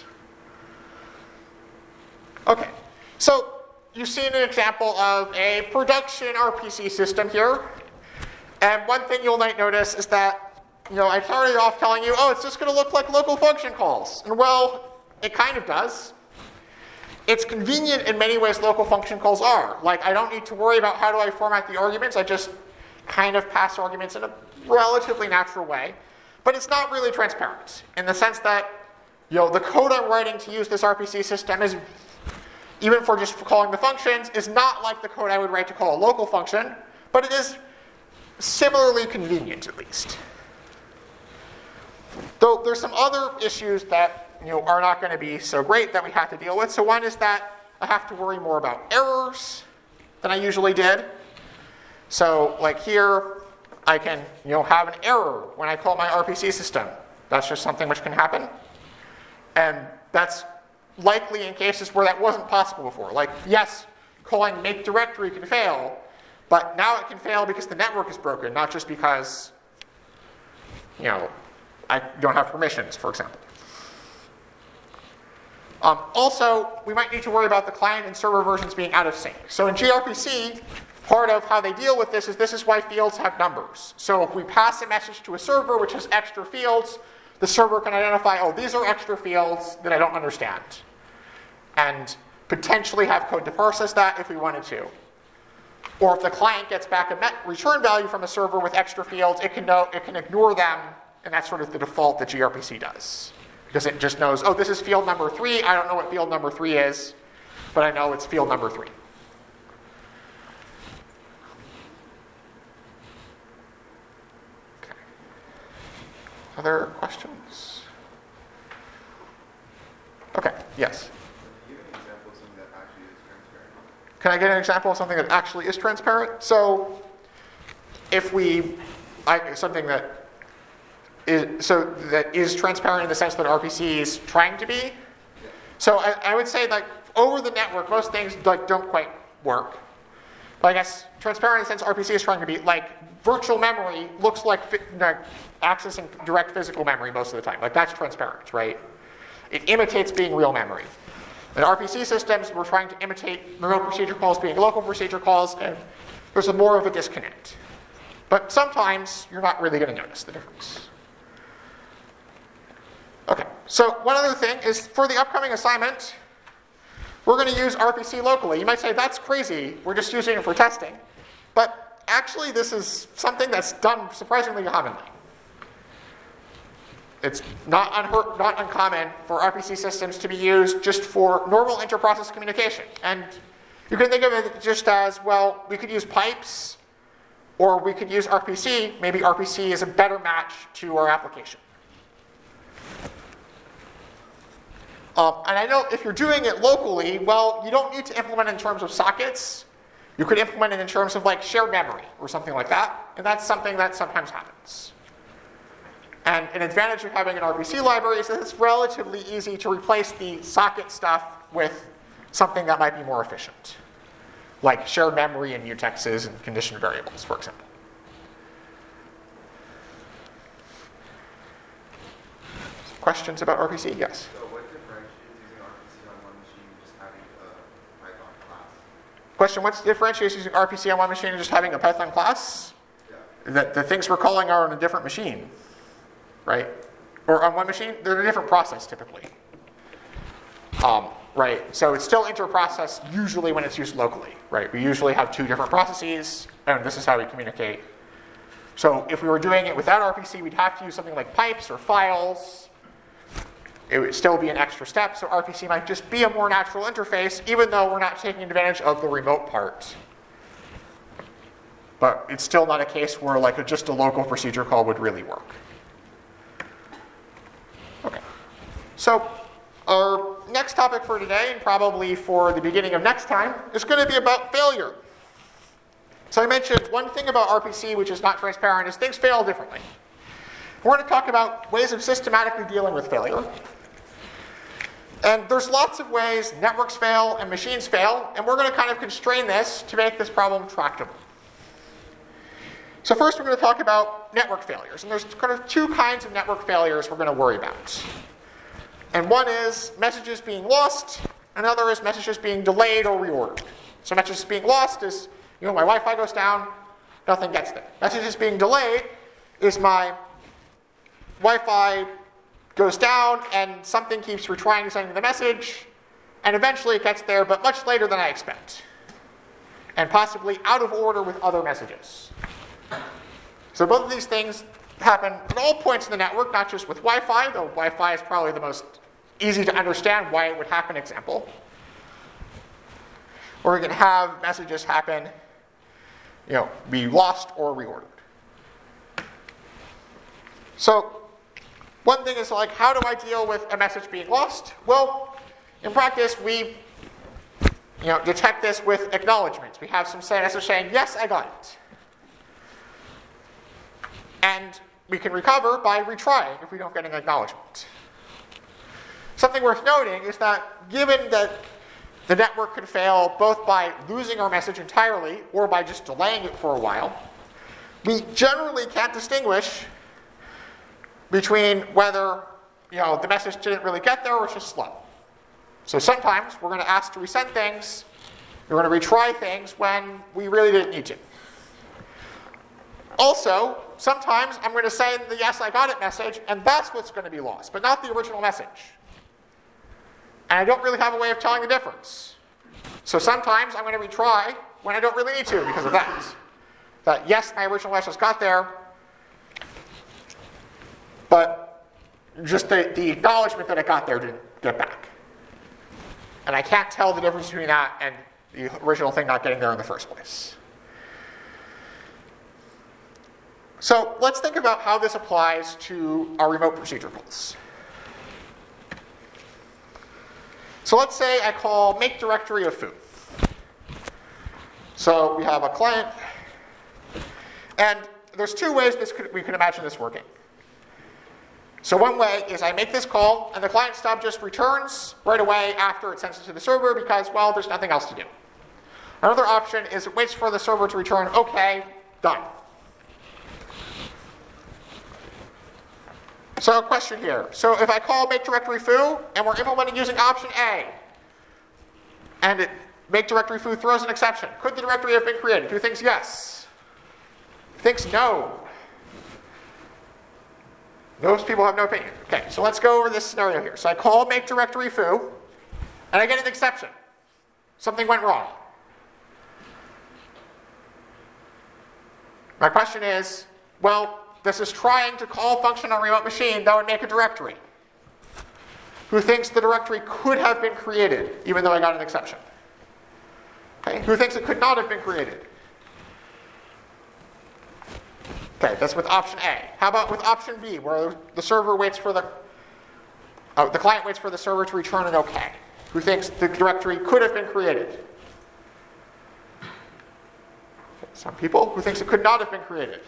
A: Okay, so you've seen an example of a production RPC system here. And one thing you'll might notice is that I started off telling you, oh, it's just going to look like local function calls. And well, it kind of does. It's convenient in many ways local function calls are. Like, I don't need to worry about how do I format the arguments. I just kind of pass arguments in a relatively natural way. But it's not really transparent in the sense that, the code I'm writing to use this RPC system is, even for just calling the functions, is not like the code I would write to call a local function, but it is similarly convenient at least. Though there's some other issues that are not going to be so great that we have to deal with. So one is that I have to worry more about errors than I usually did. So like here, I can have an error when I call my RPC system. That's just something which can happen. And that's likely in cases where that wasn't possible before. Like, yes, calling make directory can fail, but now it can fail because the network is broken, not just because, I don't have permissions, for example. Also, we might need to worry about the client and server versions being out of sync. So in gRPC, part of how they deal with this is why fields have numbers. So if we pass a message to a server which has extra fields, the server can identify, oh, these are extra fields that I don't understand, and potentially have code to process that if we wanted to. Or if the client gets back a return value from a server with extra fields, it can ignore them, and that's sort of the default that gRPC does. Because it just knows, oh, this is field number 3. I don't know what field number 3 is, but I know it's field number 3. Okay. Other questions? Okay, yes. Can I get an example of something that actually is transparent? So if something that is transparent in the sense that RPC is trying to be. So I would say, like, over the network, most things don't quite work. But I guess transparent in the sense RPC is trying to be, like, virtual memory looks like accessing direct physical memory most of the time. Like, that's transparent, right? It imitates being real memory. In RPC systems, we're trying to imitate remote procedure calls being local procedure calls, and there's more of a disconnect. But sometimes you're not really going to notice the difference. Okay, so one other thing is for the upcoming assignment, we're going to use RPC locally. You might say, that's crazy, we're just using it for testing. But actually, this is something that's done surprisingly commonly. It's not uncommon for RPC systems to be used just for normal inter-process communication. And you can think of it just as, well, we could use pipes, or we could use RPC. Maybe RPC is a better match to our application. And I know if you're doing it locally, well, you don't need to implement it in terms of sockets. You could implement it in terms of like shared memory or something like that. And that's something that sometimes happens. And an advantage of having an RPC library is that it's relatively easy to replace the socket stuff with something that might be more efficient, like shared memory and mutexes and condition variables, for example. Questions about RPC? Yes?
E: So what differentiates using RPC on one machine and just having a Python class?
A: Question, what differentiates using RPC on one machine and just having a Python class?
E: Yeah.
A: The things we're calling are on a different machine, right? Or on one machine, they're in a different process typically. Right, so it's still inter-process usually when it's used locally, right? We usually have two different processes, and this is how we communicate. So if we were doing it without RPC, we'd have to use something like pipes or files. It would still be an extra step, so RPC might just be a more natural interface, even though we're not taking advantage of the remote part. But it's still not a case where like just a local procedure call would really work. Okay, so our next topic for today, and probably for the beginning of next time, is going to be about failure. So I mentioned one thing about RPC which is not transparent is things fail differently. We're going to talk about ways of systematically dealing with failure. And there's lots of ways networks fail and machines fail, and we're going to kind of constrain this to make this problem tractable. So first we're going to talk about network failures. And there's kind of two kinds of network failures we're going to worry about. And one is messages being lost, another is messages being delayed or reordered. So messages being lost is, my Wi-Fi goes down, nothing gets there. Messages being delayed is my Wi-Fi goes down and something keeps retrying sending the message, and eventually it gets there, but much later than I expect, and possibly out of order with other messages. So both of these things happen at all points in the network, not just with Wi-Fi, though Wi-Fi is probably the most easy to understand why it would happen example. Or we can have messages happen, be lost or reordered. So one thing is like, how do I deal with a message being lost? Well, in practice, we detect this with acknowledgments. We have some message saying, yes, I got it. And we can recover by retrying if we don't get an acknowledgement. Something worth noting is that given that the network could fail both by losing our message entirely or by just delaying it for a while, we generally can't distinguish between whether the message didn't really get there or it's just slow. So sometimes we're going to ask to resend things, we're going to retry things when we really didn't need to. Also, sometimes I'm going to send the yes, I got it message, and that's what's going to be lost, but not the original message. And I don't really have a way of telling the difference. So sometimes I'm going to retry when I don't really need to because of that. That yes, my original message got there, but just the acknowledgement that it got there didn't get back. And I can't tell the difference between that and the original thing not getting there in the first place. So let's think about how this applies to our remote procedure calls. So let's say I call make directory of foo. So we have a client, and there's two ways we can imagine this working. So one way is I make this call, and the client stub just returns right away after it sends it to the server because, well, there's nothing else to do. Another option is it waits for the server to return, okay, done. So a question here. So if I call make directory foo, and we're implementing using option A, and make directory foo throws an exception, could the directory have been created? Who thinks yes? Who thinks no? Most people have no opinion. Okay, so let's go over this scenario here. So I call make directory foo, and I get an exception. Something went wrong. My question is, well, this is trying to call a function on a remote machine that would make a directory. Who thinks the directory could have been created, even though I got an exception? Okay, who thinks it could not have been created? Okay, that's with option A. How about with option B, where the server waits for the client waits for the server to return an OK? Who thinks the directory could have been created? Okay, some people. Who thinks it could not have been created?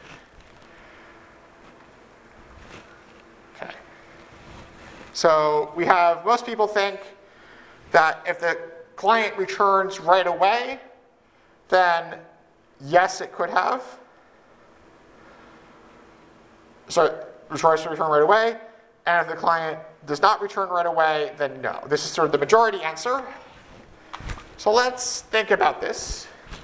A: Okay. So we have most people think that if the client returns right away, then yes, it could have. So it tries to return right away, and if the client does not return right away, then no. This is sort of the majority answer. So let's think about this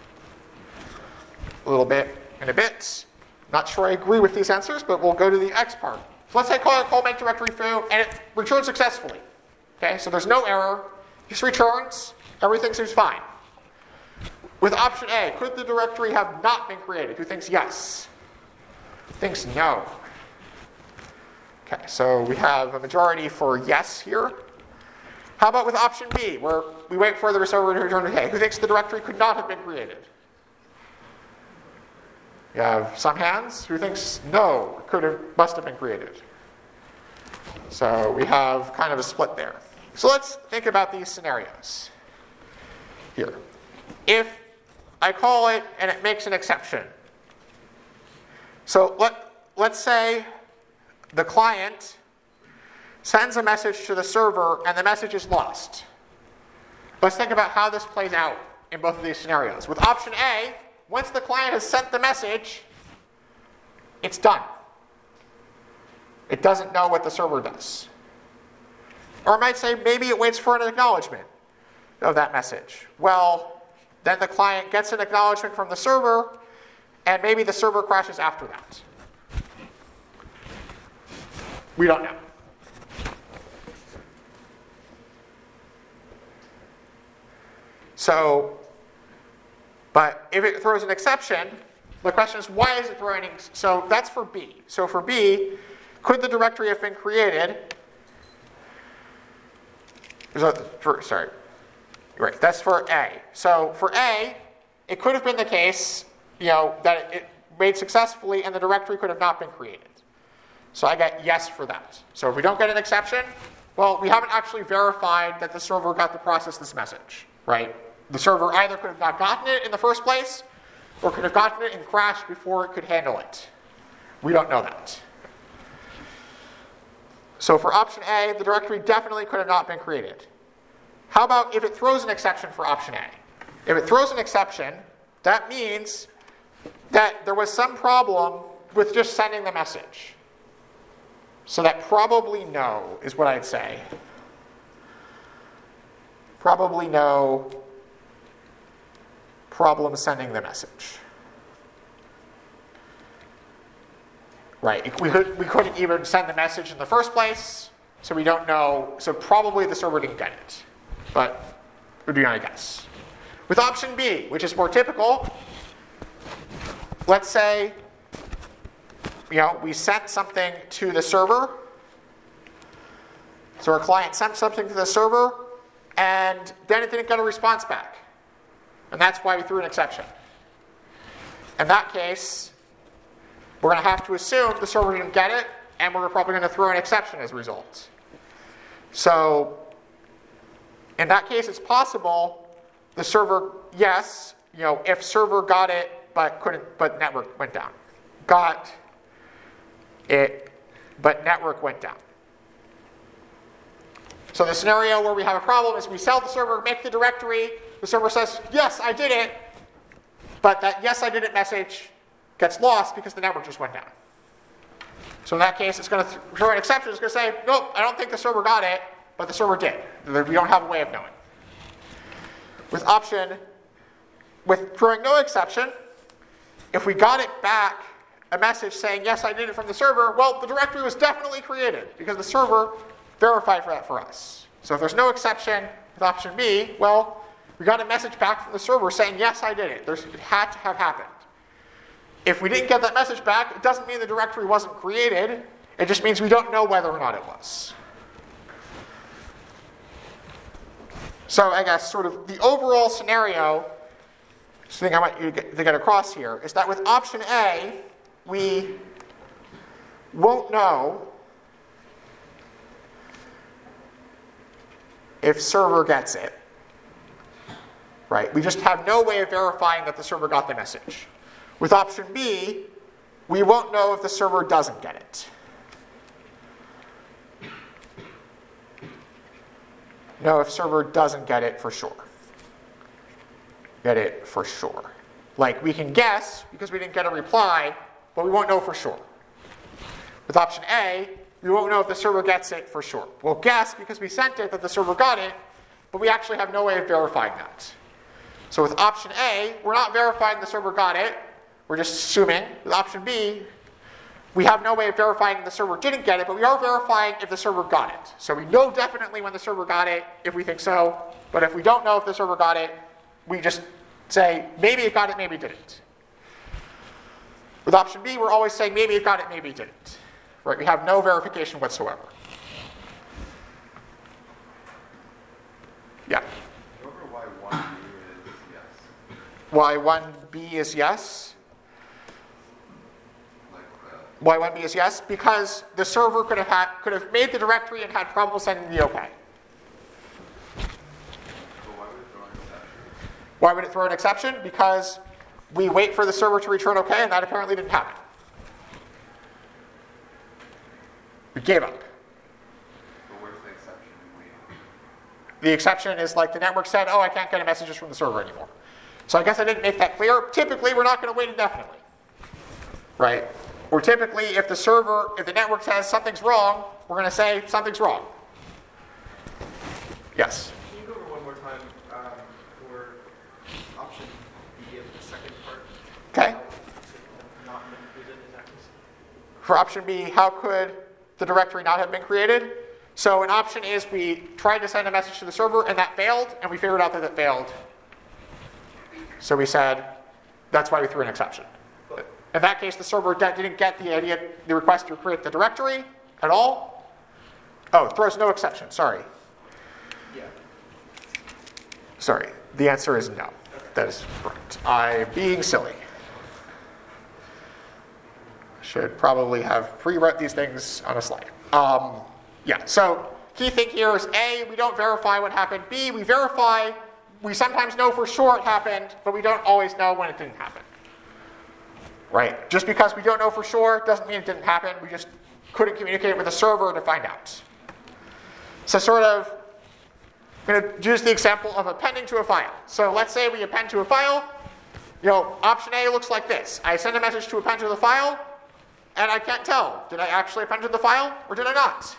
A: a little bit in a bit. Not sure I agree with these answers, but we'll go to the X part. So let's say call make directory foo, and it returns successfully. Okay, so there's no error. Just returns. Everything seems fine. With option A, could the directory have not been created? Who thinks yes? Who thinks no? Okay, so we have a majority for yes here. How about with option B, where we wait for the server to return okay? Who thinks the directory could not have been created? You have some hands. Who thinks no, must have been created? So we have kind of a split there. So let's think about these scenarios here. If I call it and it makes an exception. So let's say the client sends a message to the server and the message is lost. Let's think about how this plays out in both of these scenarios. With option A, once the client has sent the message, it's done. It doesn't know what the server does. Or I might say maybe it waits for an acknowledgement of that message. Well, then the client gets an acknowledgement from the server, and maybe the server crashes after that. We don't know. So, but if it throws an exception, the question is, why is it throwing? So that's for B. So for B, could the directory have been created? Sorry. Right, that's for A. So for A, it could have been the case, that it made successfully and the directory could have not been created. So I get yes for that. So if we don't get an exception, well, we haven't actually verified that the server got to process this message, right? The server either could have not gotten it in the first place or could have gotten it and crashed before it could handle it. We don't know that. So for option A, the directory definitely could have not been created. How about if it throws an exception for option A? If it throws an exception, that means that there was some problem with just sending the message. So that probably no is what I'd say. Probably no problem sending the message. Right, we couldn't even send the message in the first place, so we don't know. So probably the server didn't get it, but we're doing a guess. With option B, which is more typical, let's say, we sent something to the server. So our client sent something to the server, and then it didn't get a response back. And that's why we threw an exception. In that case, we're going to have to assume the server didn't get it, and we're probably going to throw an exception as a result. So in that case, it's possible the server, yes, if server got it but network went down. Got it, but network went down. So the scenario where we have a problem is we sell the server, make the directory, the server says, yes, I did it, but that yes, I did it message gets lost because the network just went down. So in that case, it's going to throw an exception. It's going to say, nope, I don't think the server got it, but the server did. We don't have a way of knowing. With throwing no exception, if we got it back, a message saying, yes, I did it from the server, well, the directory was definitely created because the server verified for that for us. So if there's no exception with option B, well, we got a message back from the server saying, yes, I did it. It had to have happened. If we didn't get that message back, it doesn't mean the directory wasn't created. It just means we don't know whether or not it was. So I guess sort of the overall scenario, thing I want you to get across here, is that with option A, we won't know if server gets it. Right? We just have no way of verifying that the server got the message. With option B, we won't know if the server doesn't get it. No, if server doesn't get it for sure. Get it for sure. Like we can guess because we didn't get a reply, but we won't know for sure. With option A, we won't know if the server gets it for sure. We'll guess because we sent it that the server got it, but we actually have no way of verifying that. So with option A, we're not verifying the server got it. We're just assuming. With option B, we have no way of verifying the server didn't get it, but we are verifying if the server got it. So we know definitely when the server got it, if we think so. But if we don't know if the server got it, we just say, maybe it got it, maybe it didn't. With option B, we're always saying, maybe it got it, maybe it didn't. Right? We have no verification whatsoever. Yeah?
E: Remember why 1B is yes?
A: Why 1B is yes? Why 1B is yes? Because the server could have made the directory and had problems sending the OK. Why would it throw an exception? Because we wait for the server to return OK, and that apparently didn't happen. We gave up.
E: But where's the exception in waiting?
A: The exception is like the network said, oh, I can't get messages from the server anymore. So I guess I didn't make that clear. Typically, we're not going to wait indefinitely. Right? Or typically, if the network says something's wrong, we're going to say something's wrong. Yes?
B: Can you go over one more time for option B of the second part?
A: Okay.
B: Not included in that case.
A: For option B, how could the directory not have been created. So an option is we tried to send a message to the server and that failed, and we figured out that it failed. So we said, that's why we threw an exception. In that case, the server didn't get the request to create the directory at all. Oh, it throws no exception, sorry.
B: Yeah.
A: Sorry, the answer is no. That is correct. I'm being silly. Should probably have pre-wrote these things on a slide. Yeah, so key thing here is A, we don't verify what happened. B, we verify, we sometimes know for sure it happened, but we don't always know when it didn't happen. Right? Just because we don't know for sure doesn't mean it didn't happen. We just couldn't communicate with the server to find out. So sort of, I'm going to use the example of appending to a file. So let's say we append to a file. Option A looks like this. I send a message to append to the file, and I can't tell. Did I actually append to the file, or did I not?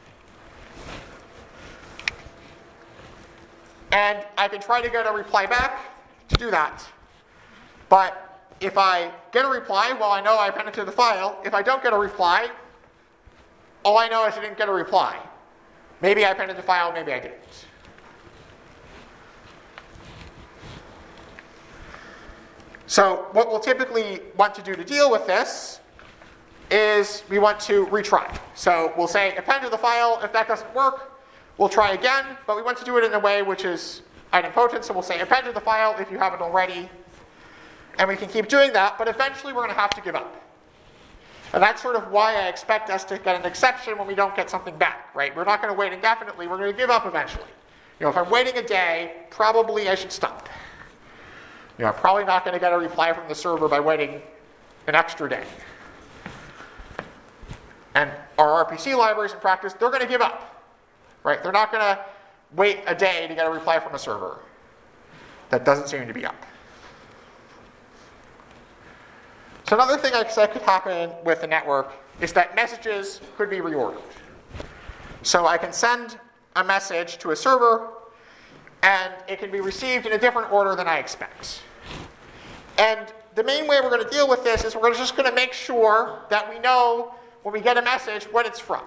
A: And I can try to get a reply back to do that. But if I get a reply, well, I know I appended to the file. If I don't get a reply, all I know is I didn't get a reply. Maybe I appended to the file, maybe I didn't. So what we'll typically want to do to deal with this is we want to retry. So we'll say append to the file. If that doesn't work, we'll try again, but we want to do it in a way which is idempotent. So we'll say append to the file if you haven't already. And we can keep doing that, but eventually we're going to have to give up. And that's sort of why I expect us to get an exception when we don't get something back, right? We're not going to wait indefinitely. We're going to give up eventually. If I'm waiting a day, probably I should stop. I'm probably not going to get a reply from the server by waiting an extra day. And our RPC libraries in practice, they're going to give up, right? They're not going to wait a day to get a reply from a server. That doesn't seem to be up. So another thing I said could happen with the network is that messages could be reordered. So I can send a message to a server, and it can be received in a different order than I expect. And the main way we're going to deal with this is we're just going to make sure that we know when we get a message what it's from.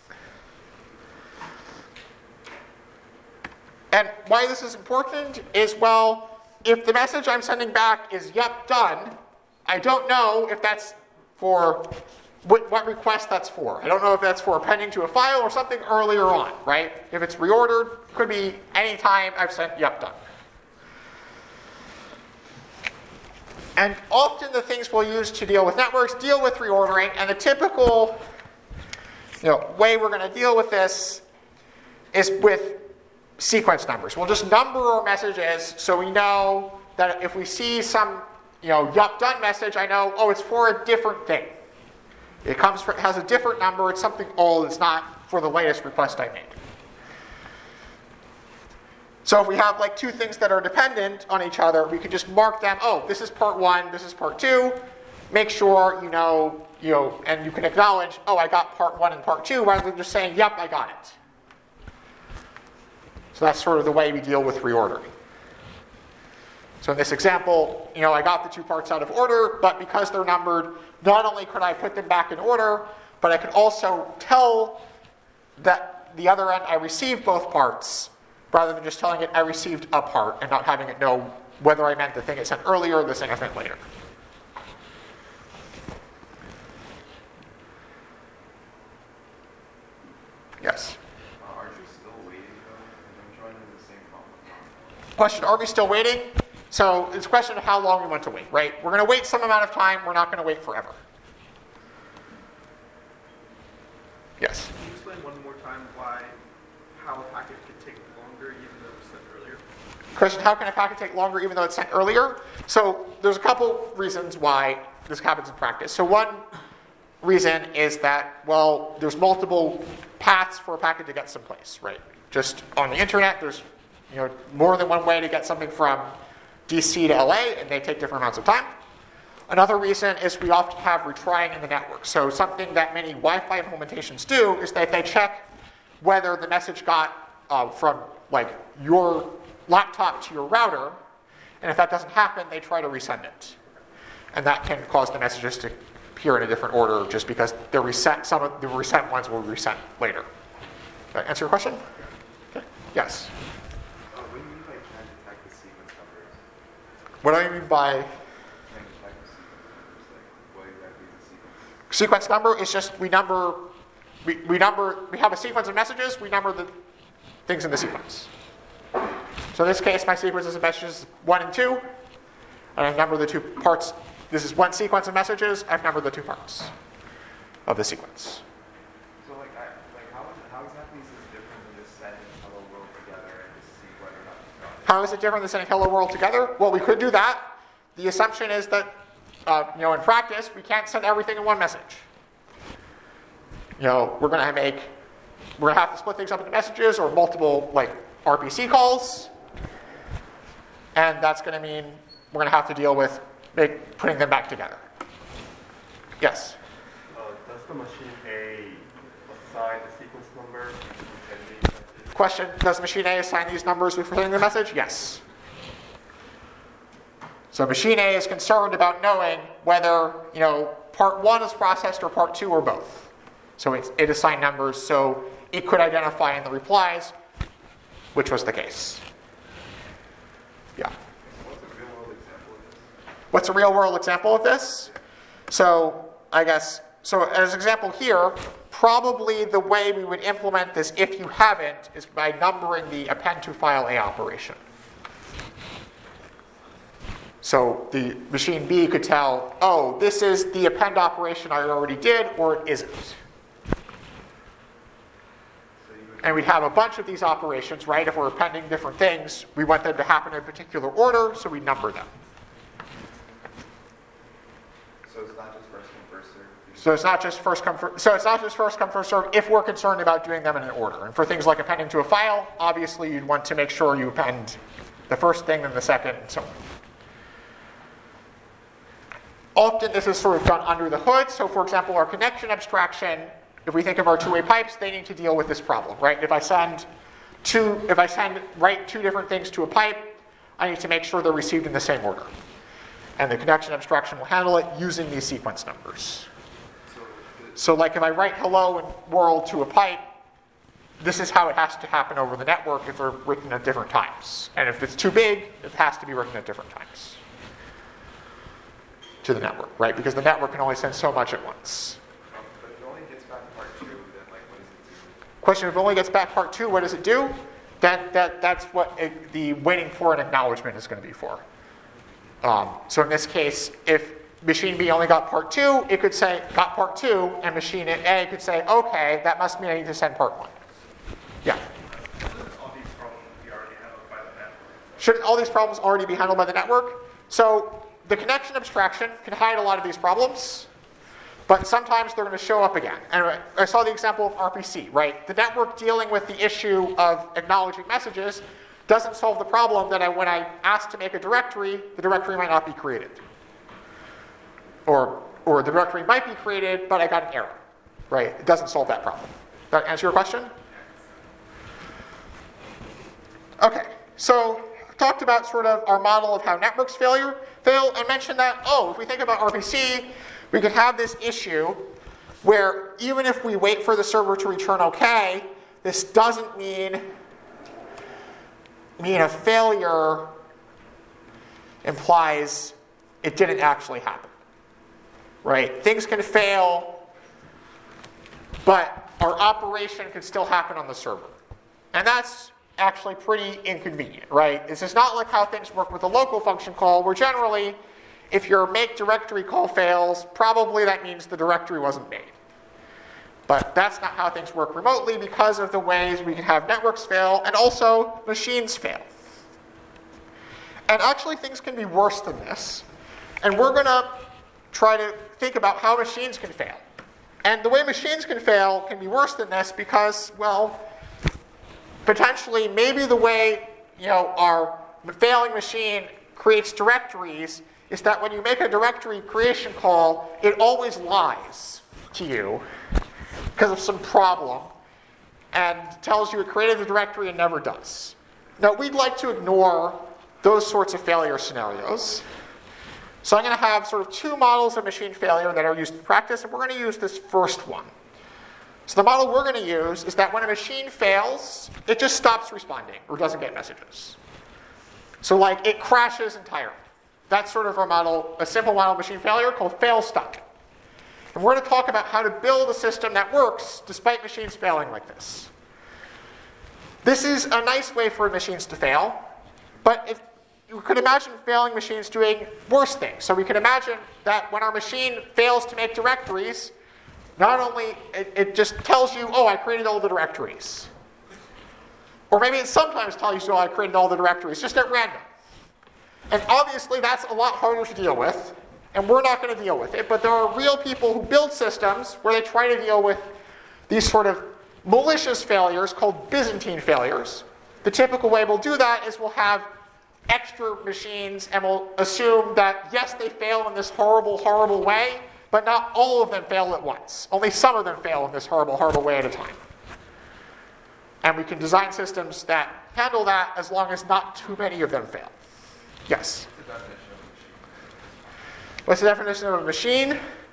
A: And why this is important is, well, if the message I'm sending back is yep, done, I don't know if that's for what request that's for. I don't know if that's for appending to a file or something earlier on, right? If it's reordered, could be any time I've sent yep, done. And often the things we'll use to deal with networks deal with reordering, and the typical way we're going to deal with this is with sequence numbers. We'll just number our messages so we know that if we see some yup done message, I know, oh, it's for a different thing. It has a different number, it's something old, it's not for the latest request I made. So if we have like two things that are dependent on each other, we can just mark them, oh, this is part 1, this is part 2. Make sure you know, and you can acknowledge, oh, I got part 1 and part 2, rather than just saying, yep, I got it. So that's sort of the way we deal with reordering. So in this example, I got the two parts out of order, but because they're numbered, not only could I put them back in order, but I could also tell that the other end I received both parts, rather than just telling it I received a part and not having it know whether I meant the thing it sent earlier or the thing I sent later. Yes?
E: Are you still waiting though? I'm trying to do the same problem.
A: Question, are we still waiting? So it's a question of how long we want to wait, right? We're going to wait some amount of time. We're not going to wait forever. Yes?
B: Can you explain one more time how a packet could take longer even though it was sent earlier?
A: Question, how can a packet take longer even though it's sent earlier? So there's a couple reasons why this happens in practice. So one reason is that, well, there's multiple paths for a packet to get someplace, right? Just on the internet, there's more than one way to get something from DC to LA, and they take different amounts of time. Another reason is we often have retrying in the network. So something that many Wi-Fi implementations do is that they check whether the message got from like your laptop to your router, and if that doesn't happen, they try to resend it. And that can cause the messages to appear in a different order just because they're reset. Some of the reset ones will reset later. Did that answer your question? Okay. Yes.
E: What do you mean by can't detect the sequence numbers?
A: What do I mean by
E: Can't detect the sequence numbers? Like, what exactly is a sequence?
A: sequence number? It's just we have a sequence of messages, we number the things in the sequence. So in this case, my sequence of messages is 1 and 2, and I've numbered the two parts. This is one sequence of messages, I've numbered the two parts of the sequence.
D: So how exactly is this different than just sending hello world together and just see whether or not it's got it?
A: How is it different than sending hello world together? Well, we could do that. The assumption is that, in practice, we can't send everything in one message. We're going to have to split things up into messages or multiple RPC calls, and that's going to mean we're going to have to deal with putting them back together. Yes.
F: Does the machine A assign the sequence number to sending messages?
A: Question: does machine A assign these numbers before sending the message? Yes. So machine A is concerned about knowing whether part 1 is processed or part 2 or both. So it assigned numbers so it could identify in the replies which was the case. Yeah.
E: What's a real world example of this?
A: What's a real world example of this? So as an example here, probably the way we would implement this if you haven't is by numbering the append to file A operation. So the machine B could tell, oh, this is the append operation I already did, or it isn't. And we'd have a bunch of these operations, right? If we're appending different things, we want them to happen in a particular order, so we number them.
E: So it's not just first come, first served?
A: So it's not just first come, first served if we're concerned about doing them in an order. And for things like appending to a file, obviously you'd want to make sure you append the first thing, then the second, and so on. Often this is sort of done under the hood. So for example, our connection abstraction, if we think of our two-way pipes, they need to deal with this problem, right? If I write two different things to a pipe, I need to make sure they're received in the same order. And the connection abstraction will handle it using these sequence numbers. So like if I write hello and world to a pipe, this is how it has to happen over the network if they're written at different times. And if it's too big, it has to be written at different times to the network, right? Because the network can only send so much at once.
E: But if it only gets back to part 2, then what does it do?
A: Question: if it only gets back part 2, what does it do? That's what the waiting for an acknowledgement is going to be for. So in this case, if machine B only got part 2, it could say got part 2, and machine A could say, okay, that must mean I need to send part 1. Yeah.
C: All these problems be already handled by the network.
A: Should all these problems already be handled by the network? So the connection abstraction can hide a lot of these problems, but sometimes they're going to show up again. And I saw the example of RPC, right? The network dealing with the issue of acknowledging messages doesn't solve the problem that when I ask to make a directory, the directory might not be created. Or the directory might be created, but I got an error, right? It doesn't solve that problem. Does that answer your question? Okay, so I've talked about sort of our model of how networks fail, and mentioned that, if we think about RPC, we could have this issue where even if we wait for the server to return okay, this doesn't mean a failure implies it didn't actually happen, right? Things can fail, but our operation can still happen on the server. And that's actually pretty inconvenient, right? This is not like how things work with a local function call, where generally, if your make directory call fails, probably that means the directory wasn't made. But that's not how things work remotely because of the ways we can have networks fail and also machines fail. And actually things can be worse than this. And we're going to try to think about how machines can fail. And the way machines can fail can be worse than this because, well, potentially maybe the way our failing machine creates directories is that when you make a directory creation call, it always lies to you because of some problem and tells you it created the directory and never does. Now, we'd like to ignore those sorts of failure scenarios, So I'm going to have sort of two models of machine failure that are used in practice, and we're going to use this first one. So the model we're going to use is that when a machine fails, it just stops responding or doesn't get messages. So like it crashes entirely. That's sort of our model, a simple model of machine failure called fail stop. And we're going to talk about how to build a system that works despite machines failing like this. This is a nice way for machines to fail, but if you could imagine failing machines doing worse things. So we can imagine that when our machine fails to make directories, not only it just tells you, oh, I created all the directories. Or maybe it sometimes tells you, oh, I created all the directories, just at random. And obviously that's a lot harder to deal with, and we're not going to deal with it. But there are real people who build systems where they try to deal with these sort of malicious failures called Byzantine failures. The typical way we'll do that is we'll have extra machines, and we'll assume that, yes, they fail in this horrible, horrible way, but not all of them fail at once. Only some of them fail in this horrible, horrible way at a time. And we can design systems that handle that as long as not too many of them fail. Yes? What's the definition of a machine?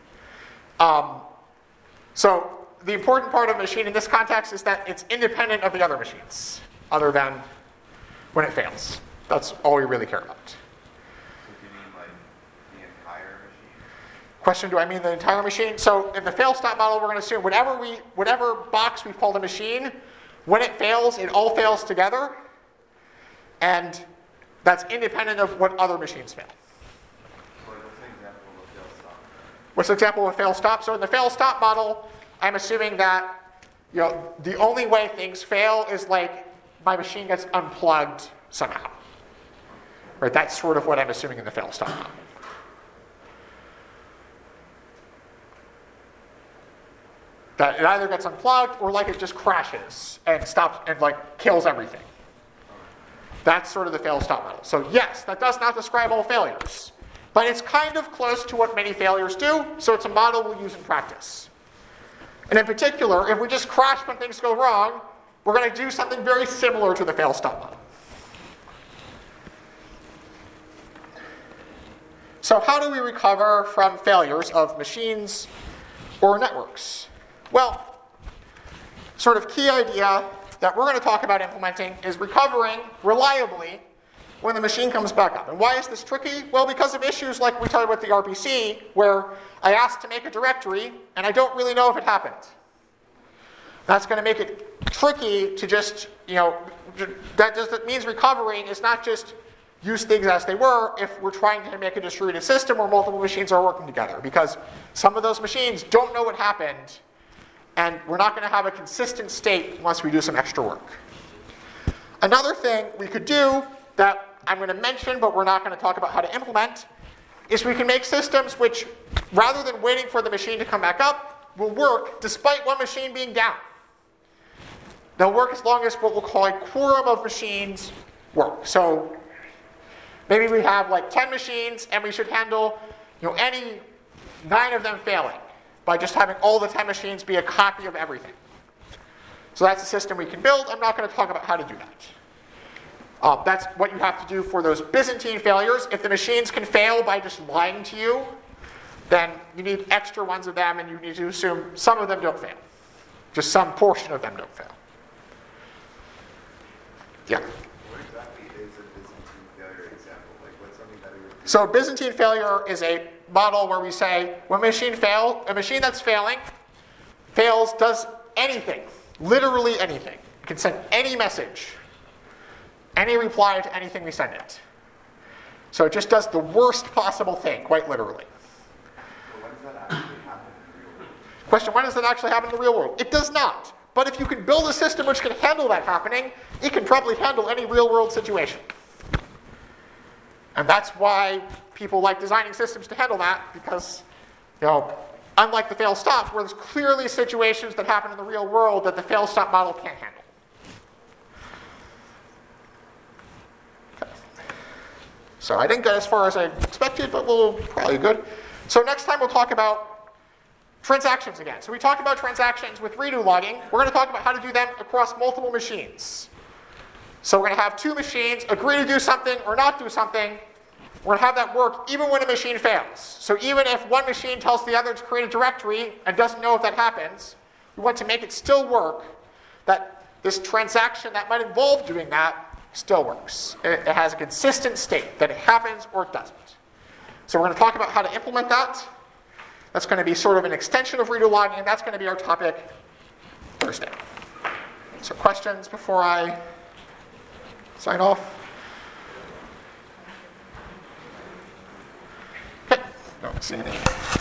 A: So the important part of a machine in this context is that it's independent of the other machines, other than when it fails. That's all we really care about.
D: So do you mean like the entire machine?
A: Question, do I mean the entire machine? So in the fail stop model, we're going to assume whatever box we've called a machine, when it fails, it all fails together. And that's independent of what other machines fail.
D: What's an example of a fail stop?
A: What's an example of a fail stop? So in the fail stop model, I'm assuming that the only way things fail is like my machine gets unplugged somehow. Right? That's sort of what I'm assuming in the fail stop model. That it either gets unplugged or like it just crashes and stops and like kills everything. That's sort of the fail stop model. So yes, that does not describe all failures, but it's kind of close to what many failures do, so it's a model we'll use in practice. And in particular, if we just crash when things go wrong, we're going to do something very similar to the fail stop model. So how do we recover from failures of machines or networks? Well, sort of key idea that we're going to talk about implementing is recovering reliably when the machine comes back up. And why is this tricky? Well, because of issues like we talked about the RPC, where I asked to make a directory, and I don't really know if it happened. That's going to make it tricky to just, that means recovering is not just use things as they were if we're trying to make a distributed system where multiple machines are working together, because some of those machines don't know what happened, and we're not going to have a consistent state unless we do some extra work. Another thing we could do that I'm going to mention, but we're not going to talk about how to implement, is we can make systems which, rather than waiting for the machine to come back up, will work despite one machine being down. They'll work as long as what we'll call a quorum of machines work. So maybe we have like 10 machines, and we should handle any 9 of them failing by just having all the 10 machines be a copy of everything. So that's a system we can build. I'm not going to talk about how to do that. That's what you have to do for those Byzantine failures. If the machines can fail by just lying to you, then you need extra ones of them, and you need to assume some of them don't fail. Just some portion of them don't fail. Yeah?
E: What exactly is a Byzantine failure example? Like, what's something that it would do?
A: So Byzantine failure is a model where we say when a machine that's failing fails, does anything, literally anything. It can send any message, any reply to anything we send it. So it just does the worst possible thing, quite literally.
D: Well, when does that actually happen in the real world?
A: Question, when does that actually happen in the real world? It does not. But if you can build a system which can handle that happening, it can probably handle any real world situation. And that's why people like designing systems to handle that, because, unlike the fail stop, where there's clearly situations that happen in the real world that the fail stop model can't handle. Okay. So I didn't get as far as I expected, but we'll probably good. So next time we'll talk about transactions again. So we talked about transactions with redo logging. We're going to talk about how to do them across multiple machines. So we're going to have 2 machines agree to do something or not do something, we're going to have that work even when a machine fails. So even if one machine tells the other to create a directory and doesn't know if that happens, we want to make it still work, that this transaction that might involve doing that still works. It has a consistent state, that it happens or it doesn't. So we're going to talk about how to implement that. That's going to be sort of an extension of redo logging, and that's going to be our topic Thursday. So questions before I sign off? Okay, don't see any.